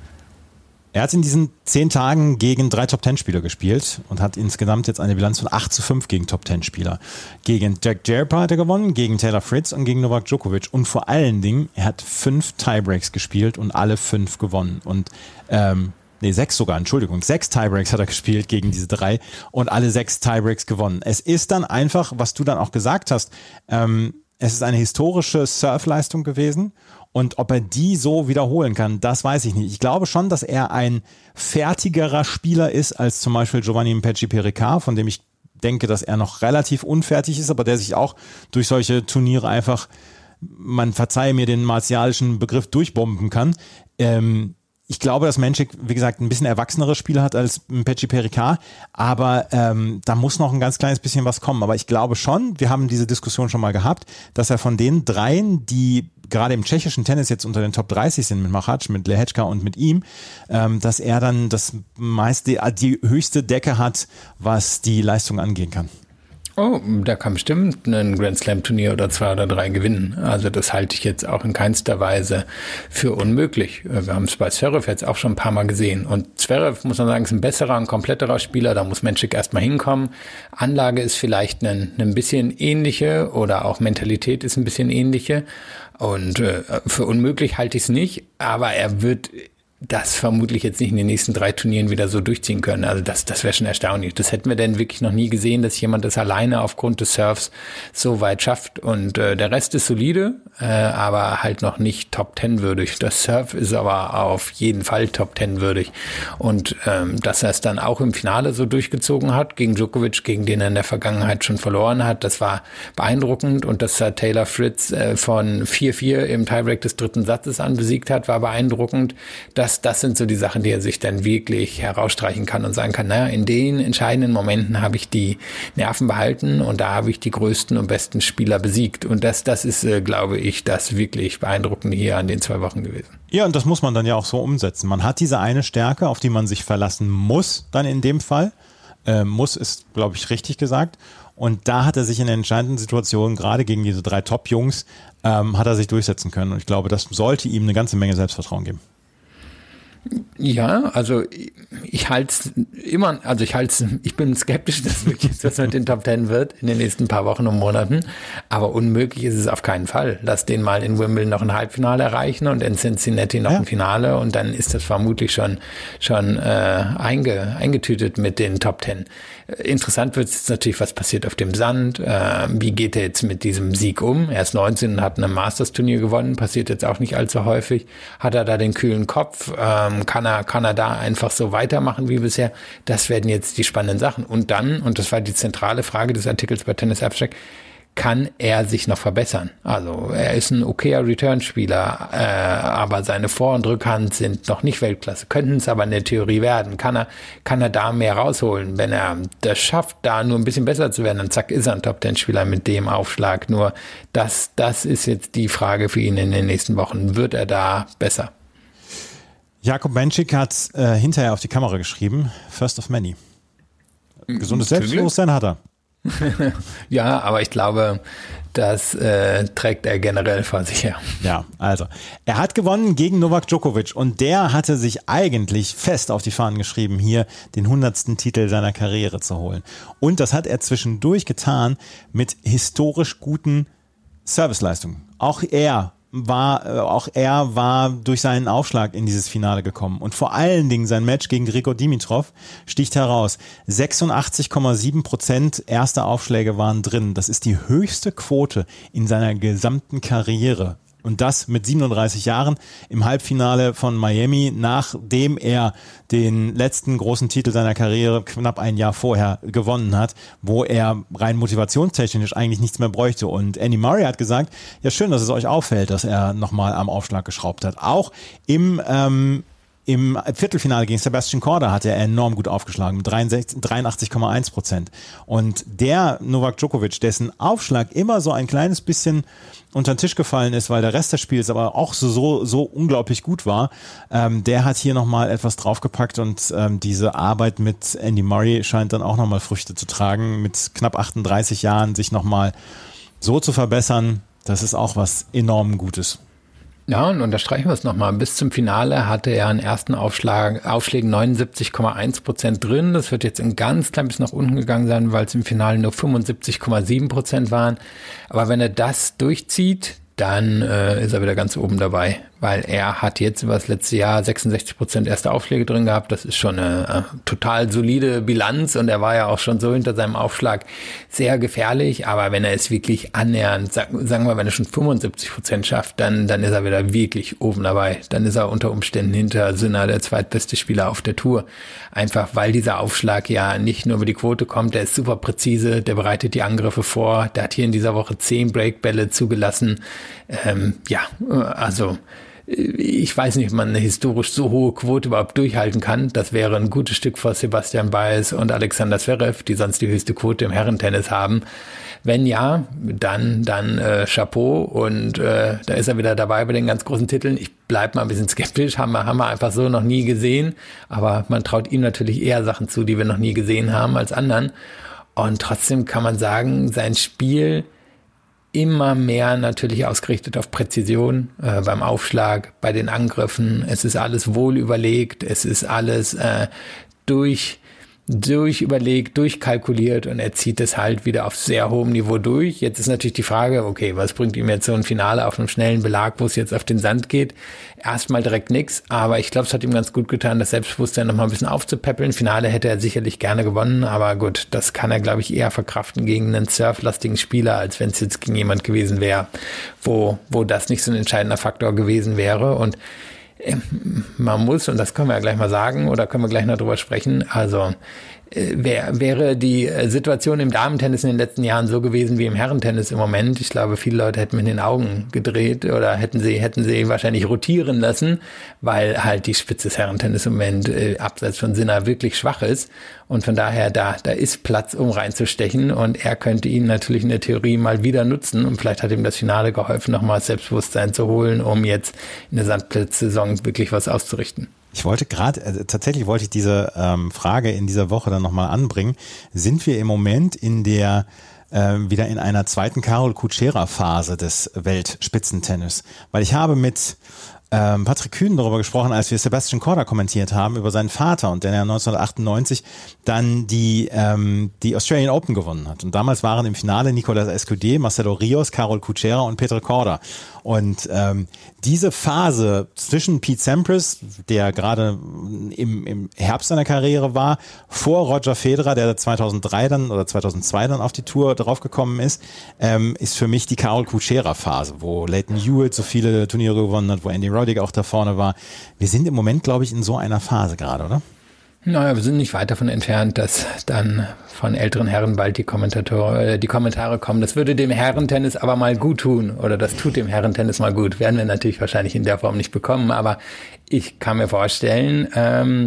Er hat in diesen zehn Tagen gegen drei Top-Ten-Spieler gespielt und hat insgesamt jetzt eine Bilanz von acht zu fünf gegen Top-Ten-Spieler. Gegen Jack Draper hat er gewonnen, gegen Taylor Fritz und gegen Novak Djokovic. Und vor allen Dingen, er hat fünf Tiebreaks gespielt und alle fünf gewonnen. Und ähm, nee, sechs sogar, Entschuldigung. Sechs Tiebreaks hat er gespielt gegen diese drei und alle sechs Tiebreaks gewonnen. Es ist dann einfach, was du dann auch gesagt hast, ähm, es ist eine historische Surfleistung gewesen. Und ob er die so wiederholen kann, das weiß ich nicht. Ich glaube schon, dass er ein fertigerer Spieler ist als zum Beispiel Giovanni Mpetshi Perricard, von dem ich denke, dass er noch relativ unfertig ist, aber der sich auch durch solche Turniere einfach, man verzeihe mir den martialischen Begriff, durchbomben kann. Ähm, Ich glaube, dass Menschik, wie gesagt, ein bisschen erwachsenere Spieler hat als Mpetshi Perricard, aber ähm, da muss noch ein ganz kleines bisschen was kommen. Aber ich glaube schon, wir haben diese Diskussion schon mal gehabt, dass er von den dreien, die gerade im tschechischen Tennis jetzt unter den Top dreißig sind, mit Machac, mit Lehečka und mit ihm, ähm, dass er dann das meiste, die höchste Decke hat, was die Leistung angehen kann. Oh, da kann bestimmt ein Grand Slam Turnier oder zwei oder drei gewinnen. Also das halte ich jetzt auch in keinster Weise für unmöglich. Wir haben es bei Zverev jetzt auch schon ein paar Mal gesehen. Und Zverev, muss man sagen, ist ein besserer, ein kompletterer Spieler. Da muss Menschik erstmal hinkommen. Anlage ist vielleicht ein, ein bisschen ähnliche oder auch Mentalität ist ein bisschen ähnliche. Und äh, für unmöglich halte ich es nicht. Aber er wird das vermutlich jetzt nicht in den nächsten drei Turnieren wieder so durchziehen können. Also das, das wäre schon erstaunlich. Das hätten wir denn wirklich noch nie gesehen, dass jemand das alleine aufgrund des Surfs so weit schafft. Und äh, der Rest ist solide, äh, aber halt noch nicht Top Ten würdig. Das Surf ist aber auf jeden Fall Top Ten würdig. Und ähm, dass er es dann auch im Finale so durchgezogen hat, gegen Djokovic, gegen den er in der Vergangenheit schon verloren hat, das war beeindruckend. Und dass er Taylor Fritz äh, von vier vier im Tiebreak des dritten Satzes an besiegt hat, war beeindruckend. Das Das sind so die Sachen, die er sich dann wirklich herausstreichen kann und sagen kann, naja, in den entscheidenden Momenten habe ich die Nerven behalten und da habe ich die größten und besten Spieler besiegt. Und das, das ist, äh, glaube ich, das wirklich Beeindruckende hier an den zwei Wochen gewesen. Ja, und das muss man dann ja auch so umsetzen. Man hat diese eine Stärke, auf die man sich verlassen muss, dann in dem Fall. Äh, muss ist, glaube ich, richtig gesagt. Und da hat er sich in der entscheidenden Situation, gerade gegen diese drei Top-Jungs, ähm, hat er sich durchsetzen können. Und ich glaube, das sollte ihm eine ganze Menge Selbstvertrauen geben. Ja, also ich halte es immer, also ich halte ich bin skeptisch, dass wirklich was mit den Top Ten wird in den nächsten paar Wochen und Monaten, aber unmöglich ist es auf keinen Fall. Lass den mal in Wimbledon noch ein Halbfinale erreichen und in Cincinnati noch ja. ein Finale und dann ist das vermutlich schon schon äh, einge, eingetütet mit den Top Ten. Interessant wird jetzt natürlich, was passiert auf dem Sand. Äh, wie geht er jetzt mit diesem Sieg um? Er ist neunzehn und hat ein Masters-Turnier gewonnen, passiert jetzt auch nicht allzu häufig. Hat er da den kühlen Kopf? Ähm, kann er, kann er da einfach so weitermachen wie bisher? Das werden jetzt die spannenden Sachen. Und dann, und das war die zentrale Frage des Artikels bei Tennis Abstract, kann er sich noch verbessern? Also er ist ein okayer Return-Spieler, äh, aber seine Vor- und Rückhand sind noch nicht Weltklasse, könnten es aber in der Theorie werden. Kann er, kann er da mehr rausholen? Wenn er das schafft, da nur ein bisschen besser zu werden, dann zack, ist er ein Top-Ten-Spieler mit dem Aufschlag. Nur das, das ist jetzt die Frage für ihn in den nächsten Wochen. Wird er da besser? Jakob Menschik hat äh, hinterher auf die Kamera geschrieben, first of many. Gesundes Selbstbewusstsein hat er. Ja, aber ich glaube, das äh, trägt er generell vor sich her. Ja, also er hat gewonnen gegen Novak Djokovic und der hatte sich eigentlich fest auf die Fahnen geschrieben, hier den hundertsten Titel seiner Karriere zu holen. Und das hat er zwischendurch getan mit historisch guten Serviceleistungen. Auch er war, äh, auch er war durch seinen Aufschlag in dieses Finale gekommen. Und vor allen Dingen sein Match gegen Grigor Dimitrov sticht heraus. sechsundachtzig Komma sieben Prozent erste Aufschläge waren drin. Das ist die höchste Quote in seiner gesamten Karriere. Und das mit siebenunddreißig Jahren im Halbfinale von Miami, nachdem er den letzten großen Titel seiner Karriere knapp ein Jahr vorher gewonnen hat, wo er rein motivationstechnisch eigentlich nichts mehr bräuchte. Und Andy Murray hat gesagt, ja schön, dass es euch auffällt, dass er nochmal am Aufschlag geschraubt hat. Auch im ähm, Im Viertelfinale gegen Sebastian Korda hat er enorm gut aufgeschlagen mit dreiundachtzig Komma eins Prozent. Und der Novak Djokovic, dessen Aufschlag immer so ein kleines bisschen unter den Tisch gefallen ist, weil der Rest des Spiels aber auch so so, so unglaublich gut war, ähm, der hat hier nochmal etwas draufgepackt und ähm, diese Arbeit mit Andy Murray scheint dann auch nochmal Früchte zu tragen. Mit knapp achtunddreißig Jahren sich nochmal so zu verbessern, das ist auch was enorm Gutes. Ja, und unterstreichen wir es nochmal. Bis zum Finale hatte er einen ersten Aufschlag, Aufschlägen neunundsiebzig Komma eins Prozent drin. Das wird jetzt ein ganz klein bisschen nach unten gegangen sein, weil es im Finale nur fünfundsiebzig Komma sieben Prozent waren. Aber wenn er das durchzieht, dann äh, ist er wieder ganz oben dabei, weil er hat jetzt über das letzte Jahr sechsundsechzig Prozent erste Aufschläge drin gehabt. Das ist schon eine äh, total solide Bilanz und er war ja auch schon so hinter seinem Aufschlag sehr gefährlich. Aber wenn er es wirklich annähernd, sag, sagen wir, wenn er schon fünfundsiebzig Prozent schafft, dann dann ist er wieder wirklich oben dabei. Dann ist er unter Umständen hinter Sinner der zweitbeste Spieler auf der Tour. Einfach weil dieser Aufschlag ja nicht nur über die Quote kommt, der ist super präzise, der bereitet die Angriffe vor, der hat hier in dieser Woche zehn Breakbälle zugelassen. Ähm, ja, also ich weiß nicht, ob man eine historisch so hohe Quote überhaupt durchhalten kann. Das wäre ein gutes Stück vor Sebastian Baez und Alexander Zverev, die sonst die höchste Quote im Herrentennis haben. Wenn ja, dann dann äh, Chapeau und äh, da ist er wieder dabei bei den ganz großen Titeln. Ich bleib mal ein bisschen skeptisch, haben wir, haben wir einfach so noch nie gesehen. Aber man traut ihm natürlich eher Sachen zu, die wir noch nie gesehen haben als anderen. Und trotzdem kann man sagen, sein Spiel immer mehr natürlich ausgerichtet auf Präzision äh, beim Aufschlag, bei den Angriffen. Es ist alles wohl überlegt, es ist alles äh, durch durchüberlegt, durchkalkuliert und er zieht es halt wieder auf sehr hohem Niveau durch. Jetzt ist natürlich die Frage, okay, was bringt ihm jetzt so ein Finale auf einem schnellen Belag, wo es jetzt auf den Sand geht? Erstmal direkt nix, aber ich glaube, es hat ihm ganz gut getan, das Selbstbewusstsein nochmal ein bisschen aufzupäppeln. Finale hätte er sicherlich gerne gewonnen, aber gut, das kann er, glaube ich, eher verkraften gegen einen surflastigen Spieler, als wenn es jetzt gegen jemand gewesen wäre, wo, wo das nicht so ein entscheidender Faktor gewesen wäre. Und man muss, und das können wir ja gleich mal sagen, oder können wir gleich noch drüber sprechen, also wär, wäre die Situation im Damentennis in den letzten Jahren so gewesen wie im Herrentennis im Moment, ich glaube, viele Leute hätten mit den Augen gedreht oder hätten sie hätten sie wahrscheinlich rotieren lassen, weil halt die Spitze des Herrentennis im Moment äh, abseits von Sinner wirklich schwach ist und von daher, da da ist Platz, um reinzustechen und er könnte ihn natürlich in der Theorie mal wieder nutzen und vielleicht hat ihm das Finale geholfen, nochmal Selbstbewusstsein zu holen, um jetzt in der Sandplatzsaison wirklich was auszurichten. Ich wollte gerade, also tatsächlich wollte ich diese ähm, Frage in dieser Woche dann nochmal anbringen. Sind wir im Moment in der, äh, wieder in einer zweiten Carol Kuchera-Phase des Weltspitzentennis? Weil ich habe mit ähm, Patrick Kühn darüber gesprochen, als wir Sebastian Korda kommentiert haben über seinen Vater und der ja neunzehnhundertachtundneunzig dann die ähm, die Australian Open gewonnen hat. Und damals waren im Finale Nicolas Escudé, Marcelo Rios, Carol Kuchera und Petr Korda. Und ähm, diese Phase zwischen Pete Sampras, der gerade im, im Herbst seiner Karriere war, vor Roger Federer, der zweitausenddrei dann oder zweitausendzwei dann auf die Tour draufgekommen ist, ähm, ist für mich die Carol Kuchera-Phase, wo Lleyton Hewitt so viele Turniere gewonnen hat, wo Andy Roddick auch da vorne war. Wir sind im Moment, glaube ich, in so einer Phase gerade, oder? Naja, wir sind nicht weit davon entfernt, dass dann von älteren Herren bald die Kommentatoren, die Kommentare kommen. Das würde dem Herrentennis aber mal gut tun oder das tut dem Herrentennis mal gut. Werden wir natürlich wahrscheinlich in der Form nicht bekommen, aber ich kann mir vorstellen, ähm,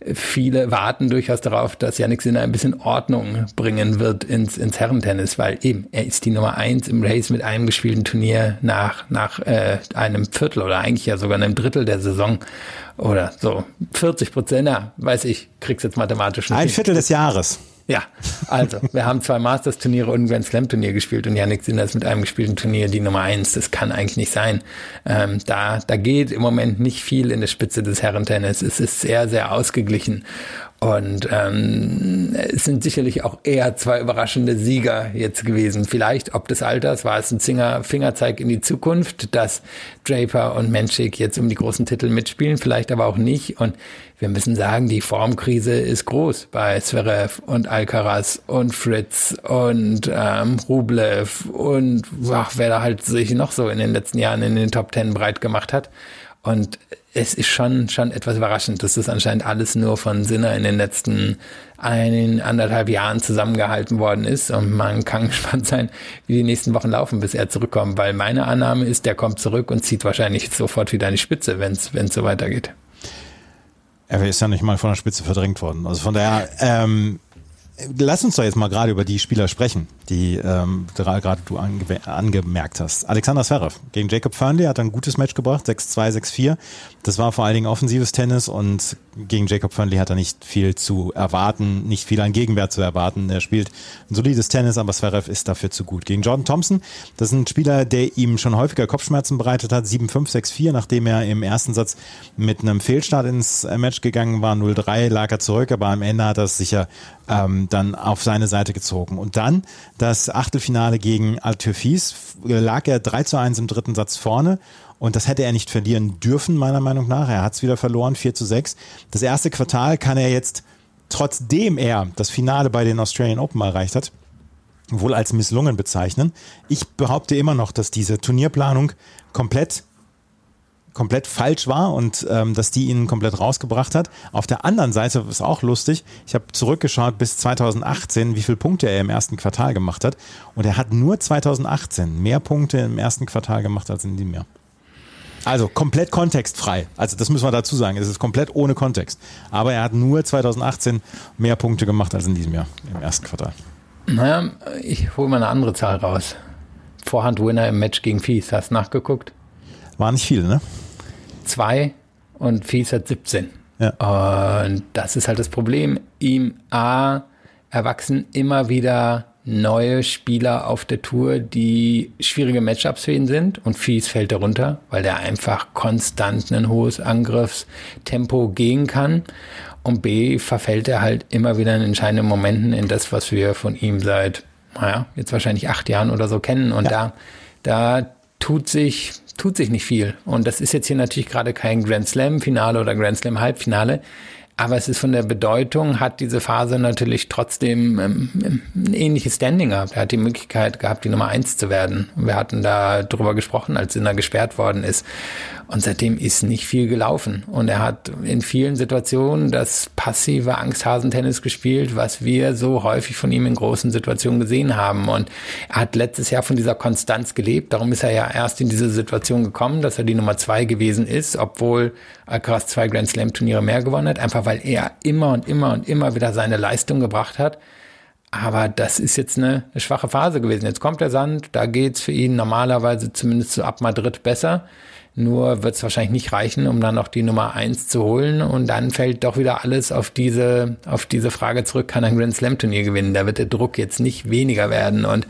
viele warten durchaus darauf, dass Jannik Sinner ein bisschen Ordnung bringen wird ins, ins Herrentennis, weil eben, er ist die Nummer eins im Race mit einem gespielten Turnier nach, nach äh, einem Viertel oder eigentlich ja sogar einem Drittel der Saison oder so vierzig Prozent, ja, weiß ich, krieg's jetzt mathematisch nicht. Ein Viertel des Jahres. Ja, also, wir haben zwei Masters-Turniere und ein Grand Slam-Turnier gespielt und Jannik Sinner ist mit einem gespielten Turnier die Nummer eins. Das kann eigentlich nicht sein. Ähm, da, da geht im Moment nicht viel in der Spitze des Herrentennis. Es ist sehr, sehr ausgeglichen. Und ähm, es sind sicherlich auch eher zwei überraschende Sieger jetzt gewesen. Vielleicht ob des Alters war es ein Zinger, Fingerzeig in die Zukunft, dass Draper und Menchik jetzt um die großen Titel mitspielen, vielleicht aber auch nicht. Und wir müssen sagen, die Formkrise ist groß bei Zverev und Alcaraz und Fritz und ähm, Rublev und ach, wer da halt sich noch so in den letzten Jahren in den Top Ten breit gemacht hat. Und es ist schon schon etwas überraschend, dass das anscheinend alles nur von Sinner in den letzten ein, anderthalb Jahren zusammengehalten worden ist. Und man kann gespannt sein, wie die nächsten Wochen laufen, bis er zurückkommt. Weil meine Annahme ist, der kommt zurück und zieht wahrscheinlich sofort wieder an die Spitze, wenn es so weitergeht. Er ist ja nicht mal von der Spitze verdrängt worden. Also von daher, ähm, lass uns doch jetzt mal gerade über die Spieler sprechen, die ähm, gerade du ange angemerkt hast. Alexander Zverev gegen Jacob Fernley hat ein gutes Match gebracht, sechs zwei, sechs vier. Das war vor allen Dingen offensives Tennis und gegen Jacob Fernley hat er nicht viel zu erwarten, nicht viel an Gegenwert zu erwarten. Er spielt ein solides Tennis, aber Zverev ist dafür zu gut. Gegen Jordan Thompson, das ist ein Spieler, der ihm schon häufiger Kopfschmerzen bereitet hat, sieben fünf, sechs vier, nachdem er im ersten Satz mit einem Fehlstart ins Match gegangen war, null drei, lag er zurück, aber am Ende hat er es sicher ähm, dann auf seine Seite gezogen. Und dann das Achtelfinale gegen Al-Turfis, lag er drei zu eins im dritten Satz vorne. Und das hätte er nicht verlieren dürfen, meiner Meinung nach. Er hat es wieder verloren, vier zu sechs. Das erste Quartal kann er jetzt, trotzdem er das Finale bei den Australian Open erreicht hat, wohl als misslungen bezeichnen. Ich behaupte immer noch, dass diese Turnierplanung komplett komplett falsch war und ähm, dass die ihn komplett rausgebracht hat. Auf der anderen Seite ist auch lustig, ich habe zurückgeschaut bis zweitausendachtzehn, wie viele Punkte er im ersten Quartal gemacht hat. Und er hat nur zweitausendachtzehn mehr Punkte im ersten Quartal gemacht als in diesem Jahr. Also komplett kontextfrei. Also das müssen wir dazu sagen. Es ist komplett ohne Kontext. Aber er hat nur zweitausendachtzehn mehr Punkte gemacht als in diesem Jahr im ersten Quartal. Naja, ich hole mal eine andere Zahl raus. Vorhand-Winner im Match gegen Fies. Hast du nachgeguckt? War nicht viel, ne? Zwei und Fies hat siebzehn. Ja. Und das ist halt das Problem. Ihm A, erwachsen immer wieder neue Spieler auf der Tour, die schwierige Matchups für ihn sind und Fies fällt darunter, weil der einfach konstant ein hohes Angriffstempo gehen kann. Und B, verfällt er halt immer wieder in entscheidenden Momenten in das, was wir von ihm seit, naja, jetzt wahrscheinlich acht Jahren oder so kennen. Und ja. da, da tut sich, tut sich nicht viel. Und das ist jetzt hier natürlich gerade kein Grand Slam Finale oder Grand Slam Halbfinale. Aber es ist von der Bedeutung, hat diese Phase natürlich trotzdem ähm, ein ähnliches Standing gehabt. Er hat die Möglichkeit gehabt, die Nummer eins zu werden. Und wir hatten da drüber gesprochen, als Sinner gesperrt worden ist. Und seitdem ist nicht viel gelaufen. Und er hat in vielen Situationen das passive Angsthasentennis gespielt, was wir so häufig von ihm in großen Situationen gesehen haben. Und er hat letztes Jahr von dieser Konstanz gelebt. Darum ist er ja erst in diese Situation gekommen, dass er die Nummer zwei gewesen ist, obwohl Alcaraz zwei Grand Slam Turniere mehr gewonnen hat. Einfach weil er immer und immer und immer wieder seine Leistung gebracht hat. Aber das ist jetzt eine, eine schwache Phase gewesen. Jetzt kommt der Sand, da geht's für ihn normalerweise zumindest so ab Madrid besser. Nur wird es wahrscheinlich nicht reichen, um dann noch die Nummer eins zu holen. Und dann fällt doch wieder alles auf diese, auf diese Frage zurück, kann ein Grand Slam Turnier gewinnen? Da wird der Druck jetzt nicht weniger werden. Und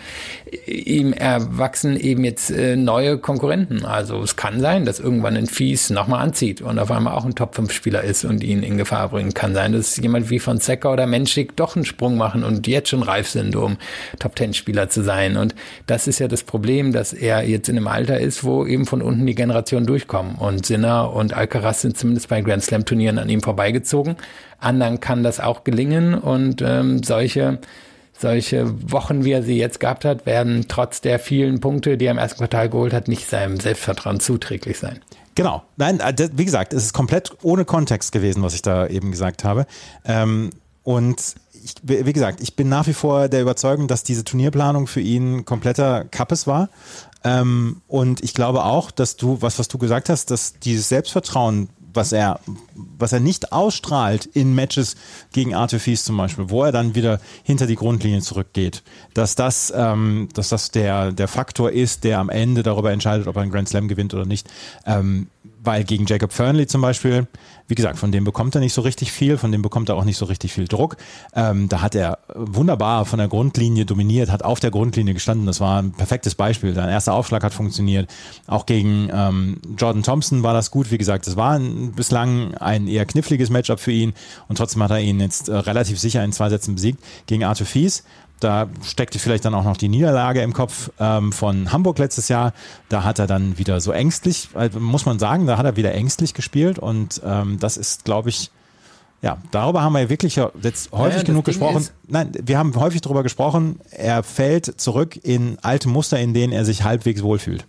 ihm erwachsen eben jetzt äh, neue Konkurrenten. Also es kann sein, dass irgendwann ein Fies nochmal anzieht und auf einmal auch ein Top fünf Spieler ist und ihn in Gefahr bringen. Kann sein, dass jemand wie Fonseca oder Menschik doch einen Sprung machen und jetzt schon reif sind, um Top Ten Spieler zu sein. Und das ist ja das Problem, dass er jetzt in einem Alter ist, wo eben von unten die Generation durchkommen. Und Sinner und Alcaraz sind zumindest bei Grand Slam Turnieren an ihm vorbeigezogen. Anderen kann das auch gelingen und ähm, solche solche Wochen, wie er sie jetzt gehabt hat, werden trotz der vielen Punkte, die er im ersten Quartal geholt hat, nicht seinem Selbstvertrauen zuträglich sein. Genau. Nein, wie gesagt, es ist komplett ohne Kontext gewesen, was ich da eben gesagt habe. Ähm, und ich, wie gesagt, ich bin nach wie vor der Überzeugung, dass diese Turnierplanung für ihn kompletter Kappes war. Ähm, und ich glaube auch, dass du, was, was du gesagt hast, dass dieses Selbstvertrauen, was er, was er nicht ausstrahlt in Matches gegen Arthur Fils zum Beispiel, wo er dann wieder hinter die Grundlinie zurückgeht, dass das, ähm, dass das der, der Faktor ist, der am Ende darüber entscheidet, ob er einen Grand Slam gewinnt oder nicht. Ähm, weil gegen Jacob Fernley zum Beispiel, wie gesagt, von dem bekommt er nicht so richtig viel, von dem bekommt er auch nicht so richtig viel Druck. Ähm, da hat er wunderbar von der Grundlinie dominiert, hat auf der Grundlinie gestanden. Das war ein perfektes Beispiel. Sein erster Aufschlag hat funktioniert. Auch gegen ähm, Jordan Thompson war das gut. Wie gesagt, das war ein, bislang ein eher kniffliges Matchup für ihn und trotzdem hat er ihn jetzt äh, relativ sicher in zwei Sätzen besiegt. Gegen Arthur Fils, da steckte vielleicht dann auch noch die Niederlage im Kopf ähm, von Hamburg letztes Jahr. Da hat er dann wieder so ängstlich, also muss man sagen, da hat er wieder ängstlich gespielt und ähm, das ist, glaube ich, ja, darüber haben wir ja wirklich jetzt häufig ja, genug gesprochen. Nein, wir haben häufig darüber gesprochen, er fällt zurück in alte Muster, in denen er sich halbwegs wohlfühlt.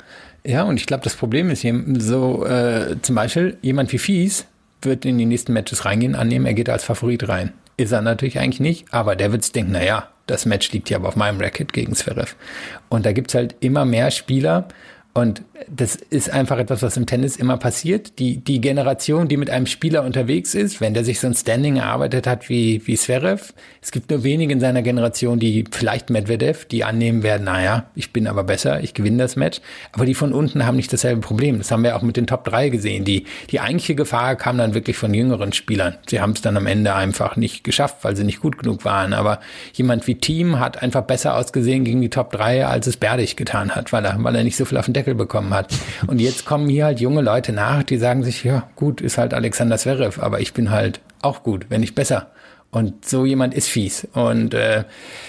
Ja, und ich glaube, das Problem ist so, äh, zum Beispiel jemand wie Fils wird in die nächsten Matches reingehen, annehmen, er geht als Favorit rein. Ist er natürlich eigentlich nicht, aber der wird denken, naja, das Match liegt ja aber auf meinem Racket gegen Zverev. Und da gibt's halt immer mehr Spieler und das ist einfach etwas, was im Tennis immer passiert. Die, die Generation, die mit einem Spieler unterwegs ist, wenn der sich so ein Standing erarbeitet hat wie, wie Zverev, es gibt nur wenige in seiner Generation, die vielleicht Medvedev, die annehmen werden, naja, ich bin aber besser, ich gewinne das Match. Aber die von unten haben nicht dasselbe Problem. Das haben wir auch mit den Top drei gesehen. Die, die eigentliche Gefahr kam dann wirklich von jüngeren Spielern. Sie haben es dann am Ende einfach nicht geschafft, weil sie nicht gut genug waren. Aber jemand wie Thiem hat einfach besser ausgesehen gegen die Top drei, als es Berdych getan hat, weil er, weil er nicht so viel auf den Deckel bekommen hat. Und jetzt kommen hier halt junge Leute nach, die sagen sich, ja gut, ist halt Alexander Zverev, aber ich bin halt auch gut, wenn nicht besser. Und so jemand ist Fils. Und äh,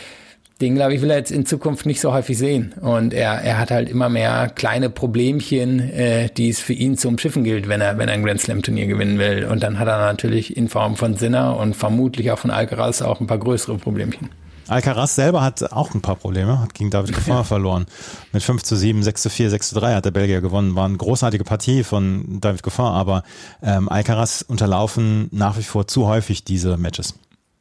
den, glaube ich, will er jetzt in Zukunft nicht so häufig sehen. Und er, er hat halt immer mehr kleine Problemchen, äh, die es für ihn zu umschiffen gilt, wenn er, wenn er ein Grand Slam Turnier gewinnen will. Und dann hat er natürlich in Form von Sinner und vermutlich auch von Alcaraz auch ein paar größere Problemchen. Alcaraz selber hat auch ein paar Probleme, hat gegen David Goffin ja. verloren. Mit fünf zu sieben, sechs zu vier, sechs zu drei hat der Belgier gewonnen. War eine großartige Partie von David Goffin, aber ähm, Alcaraz unterlaufen nach wie vor zu häufig diese Matches.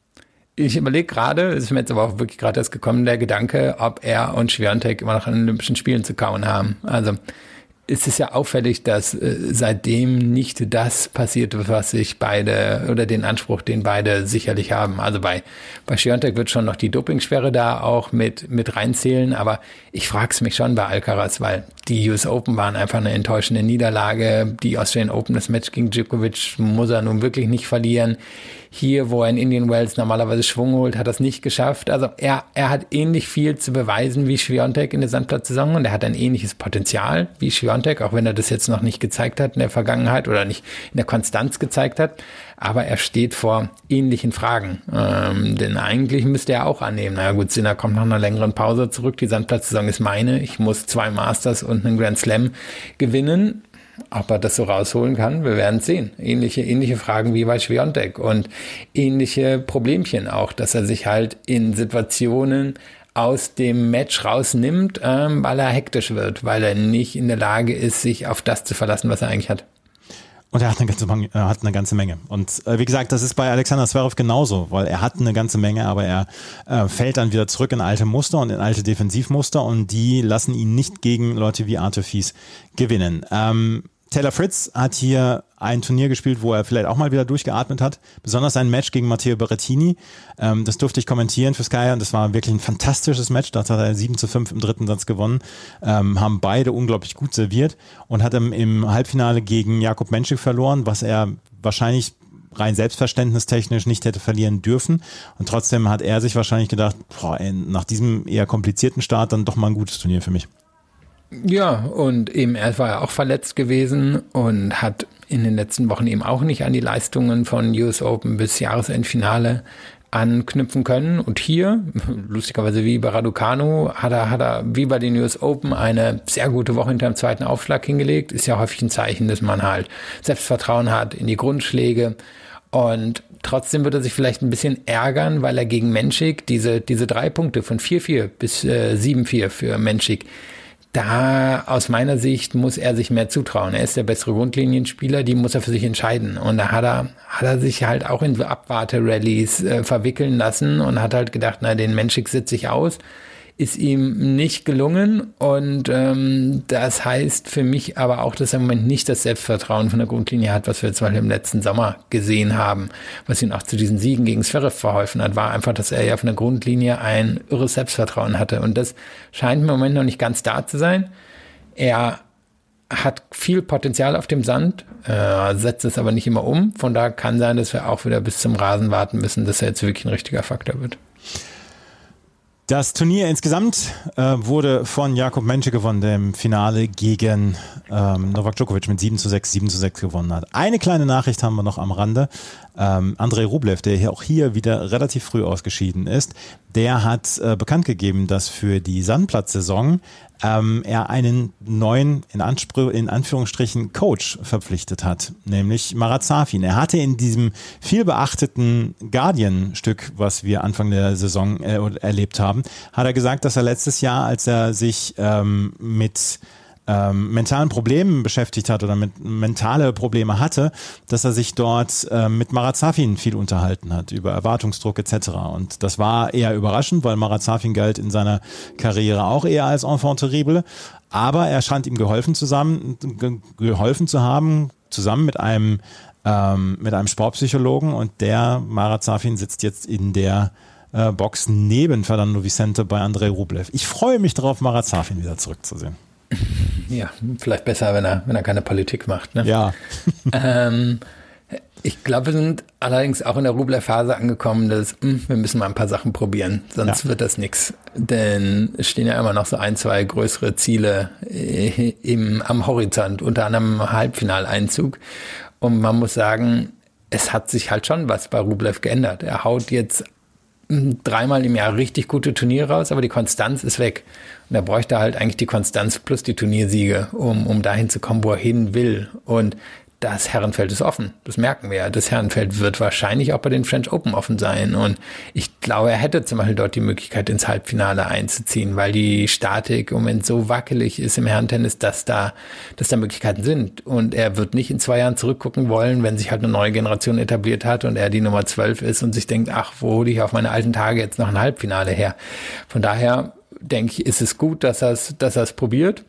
Ich überlege gerade, es ist mir jetzt aber auch wirklich gerade erst gekommen, der Gedanke, ob er und Swiatek immer noch an den Olympischen Spielen zu kauen haben. Also es ist ja auffällig, dass äh, seitdem nicht das passiert, was sich beide, oder den Anspruch, den beide sicherlich haben. Also bei, bei Swiatek wird schon noch die Dopingsperre da auch mit, mit reinzählen, aber ich frage es mich schon bei Alcaraz, weil die U S Open waren einfach eine enttäuschende Niederlage. Die Australian Open, das Match gegen Djokovic, muss er nun wirklich nicht verlieren. Hier, wo er in Indian Wells normalerweise Schwung holt, hat er es nicht geschafft. Also er, er hat ähnlich viel zu beweisen wie Swiatek in der Sandplatzsaison und er hat ein ähnliches Potenzial wie Swiatek, auch wenn er das jetzt noch nicht gezeigt hat in der Vergangenheit oder nicht in der Konstanz gezeigt hat. Aber er steht vor ähnlichen Fragen. Ähm, denn eigentlich müsste er auch annehmen, naja gut, Sinner kommt nach einer längeren Pause zurück, die Sandplatzsaison ist meine, ich muss zwei Masters und einen Grand Slam gewinnen. Ob er das so rausholen kann, wir werden sehen. Ähnliche, ähnliche Fragen wie bei Swiatek und ähnliche Problemchen auch, dass er sich halt in Situationen aus dem Match rausnimmt, ähm, weil er hektisch wird, weil er nicht in der Lage ist, sich auf das zu verlassen, was er eigentlich hat. Und er hat eine ganze Menge. Er hat eine ganze Menge. Und äh, wie gesagt, das ist bei Alexander Zverev genauso, weil er hat eine ganze Menge, aber er äh, fällt dann wieder zurück in alte Muster und in alte Defensivmuster und die lassen ihn nicht gegen Leute wie Arthur Fils gewinnen. Ähm, Taylor Fritz hat hier ein Turnier gespielt, wo er vielleicht auch mal wieder durchgeatmet hat. Besonders ein Match gegen Matteo Berrettini. Ähm, das durfte ich kommentieren für Sky und das war wirklich ein fantastisches Match. Da hat er sieben zu fünf im dritten Satz gewonnen. Ähm, haben beide unglaublich gut serviert und hat im, im Halbfinale gegen Jakub Menšík verloren, was er wahrscheinlich rein selbstverständnistechnisch nicht hätte verlieren dürfen. Und trotzdem hat er sich wahrscheinlich gedacht, boah, ey, nach diesem eher komplizierten Start dann doch mal ein gutes Turnier für mich. Ja, und eben er war ja auch verletzt gewesen und hat in den letzten Wochen eben auch nicht an die Leistungen von U S Open bis Jahresendfinale anknüpfen können. Und hier, lustigerweise wie bei Raducanu, hat er, hat er wie bei den U S Open eine sehr gute Woche hinter dem zweiten Aufschlag hingelegt. Ist ja häufig ein Zeichen, dass man halt Selbstvertrauen hat in die Grundschläge. Und trotzdem wird er sich vielleicht ein bisschen ärgern, weil er gegen Menšík diese, diese drei Punkte von vier vier bis äh, sieben vier für Menšík, da aus meiner Sicht muss er sich mehr zutrauen. Er ist der bessere Grundlinienspieler, die muss er für sich entscheiden. Und da hat er, hat er sich halt auch in so Abwarte-Rallies äh, verwickeln lassen und hat halt gedacht, na, den Menšík sitze ich aus. Ist ihm nicht gelungen und ähm, das heißt für mich aber auch, dass er im Moment nicht das Selbstvertrauen von der Grundlinie hat, was wir zum Beispiel im letzten Sommer gesehen haben, was ihn auch zu diesen Siegen gegen Zverev verholfen hat, war einfach, dass er ja von der Grundlinie ein irres Selbstvertrauen hatte und das scheint im Moment noch nicht ganz da zu sein. Er hat viel Potenzial auf dem Sand, äh, setzt es aber nicht immer um, von da kann sein, dass wir auch wieder bis zum Rasen warten müssen, dass er jetzt wirklich ein richtiger Faktor wird. Das Turnier insgesamt äh, wurde von Jakub Menšík gewonnen, der im Finale gegen ähm, Novak Djokovic mit sieben zu sechs, sieben zu sechs gewonnen hat. Eine kleine Nachricht haben wir noch am Rande. Ähm, Andrei Rublev, der hier auch hier wieder relativ früh ausgeschieden ist, der hat äh, bekannt gegeben, dass für die Sandplatzsaison ähm, er einen neuen, in, Anspr- in Anführungsstrichen, Coach verpflichtet hat, nämlich Marat Safin. Er hatte in diesem viel beachteten Guardian-Stück, was wir Anfang der Saison äh, erlebt haben, hat er gesagt, dass er letztes Jahr, als er sich ähm, mit ähm, mentalen Problemen beschäftigt hat oder mit mentale Probleme hatte, dass er sich dort äh, mit Marat Safin viel unterhalten hat über Erwartungsdruck et cetera. Und das war eher überraschend, weil Marat Safin galt in seiner Karriere auch eher als enfant terrible. Aber er scheint ihm geholfen zusammen, ge- geholfen zu haben, zusammen mit einem ähm, mit einem Sportpsychologen. Und der Marat Safin sitzt jetzt in der äh, Box neben Fernando Vicente bei Andrei Rublev. Ich freue mich darauf, Marat Safin wieder zurückzusehen. Ja, vielleicht besser, wenn er, wenn er keine Politik macht. Ne? Ja. ähm, ich glaube, wir sind allerdings auch in der Rublev-Phase angekommen, dass mh, wir müssen mal ein paar Sachen probieren, sonst ja. wird das nichts. Denn es stehen ja immer noch so ein, zwei größere Ziele äh, im, am Horizont, unter anderem Halbfinaleinzug. Und man muss sagen, es hat sich halt schon was bei Rublev geändert. Er haut jetzt dreimal im Jahr richtig gute Turniere raus, aber die Konstanz ist weg. Und er bräuchte halt eigentlich die Konstanz plus die Turniersiege, um, um dahin zu kommen, wo er hin will. Und das Herrenfeld ist offen. Das merken wir ja. Das Herrenfeld wird wahrscheinlich auch bei den French Open offen sein. Und ich glaube, er hätte zum Beispiel dort die Möglichkeit, ins Halbfinale einzuziehen, weil die Statik im Moment so wackelig ist im Herrentennis, dass da, dass da Möglichkeiten sind. Und er wird nicht in zwei Jahren zurückgucken wollen, wenn sich halt eine neue Generation etabliert hat und er die Nummer zwölf ist und sich denkt, ach, wo hole ich auf meine alten Tage jetzt noch ein Halbfinale her? Von daher denke ich, ist es gut, dass er es, dass er es probiert.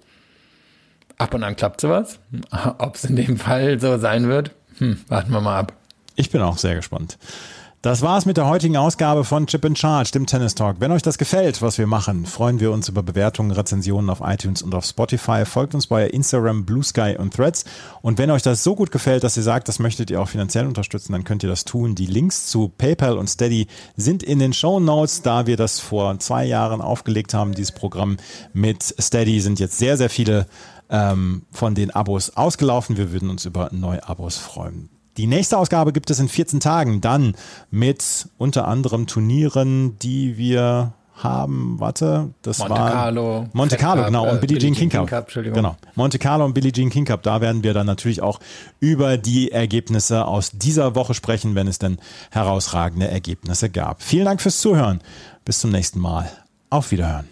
Ab und an klappt sowas. Ob es in dem Fall so sein wird, hm, warten wir mal ab. Ich bin auch sehr gespannt. Das war's mit der heutigen Ausgabe von Chip in Charge, dem Tennis Talk. Wenn euch das gefällt, was wir machen, freuen wir uns über Bewertungen, Rezensionen auf iTunes und auf Spotify. Folgt uns bei Instagram, Blue Sky und Threads. Und wenn euch das so gut gefällt, dass ihr sagt, das möchtet ihr auch finanziell unterstützen, dann könnt ihr das tun. Die Links zu PayPal und Steady sind in den Shownotes. Da wir das vor zwei Jahren aufgelegt haben, dieses Programm mit Steady, sind jetzt sehr, sehr viele ähm, von den Abos ausgelaufen. Wir würden uns über neue Abos freuen. Die nächste Ausgabe gibt es in vierzehn Tagen, dann mit unter anderem Turnieren, die wir haben, warte, das Monte war Carlo, Monte Carlo, Cup, genau, und äh, Billie Jean King Cup. Cup Genau, Monte Carlo und Billie Jean King Cup, da werden wir dann natürlich auch über die Ergebnisse aus dieser Woche sprechen, wenn es denn herausragende Ergebnisse gab. Vielen Dank fürs Zuhören, bis zum nächsten Mal, auf Wiederhören.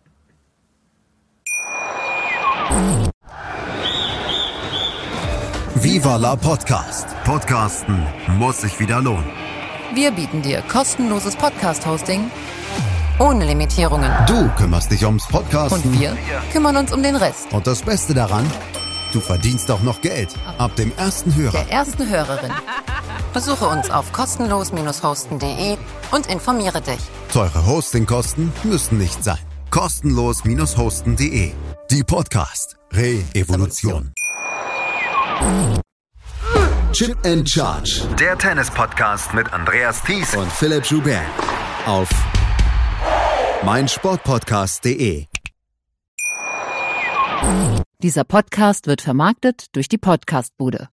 Viva la Podcast. Podcasten muss sich wieder lohnen. Wir bieten dir kostenloses Podcast-Hosting ohne Limitierungen. Du kümmerst dich ums Podcasten. Und wir kümmern uns um den Rest. Und das Beste daran, Du verdienst auch noch Geld. Ab dem ersten Hörer. Der ersten Hörerin. Besuche uns auf kostenlos hosten punkt de und informiere dich. Teure Hostingkosten müssen nicht sein. kostenlos hosten punkt de. Die Podcast Re-Evolution. Chip and Charge. Der Tennis-Podcast mit Andreas Thies und Philipp Joubert. Auf meinsportpodcast punkt de. Dieser Podcast wird vermarktet durch die Podcastbude.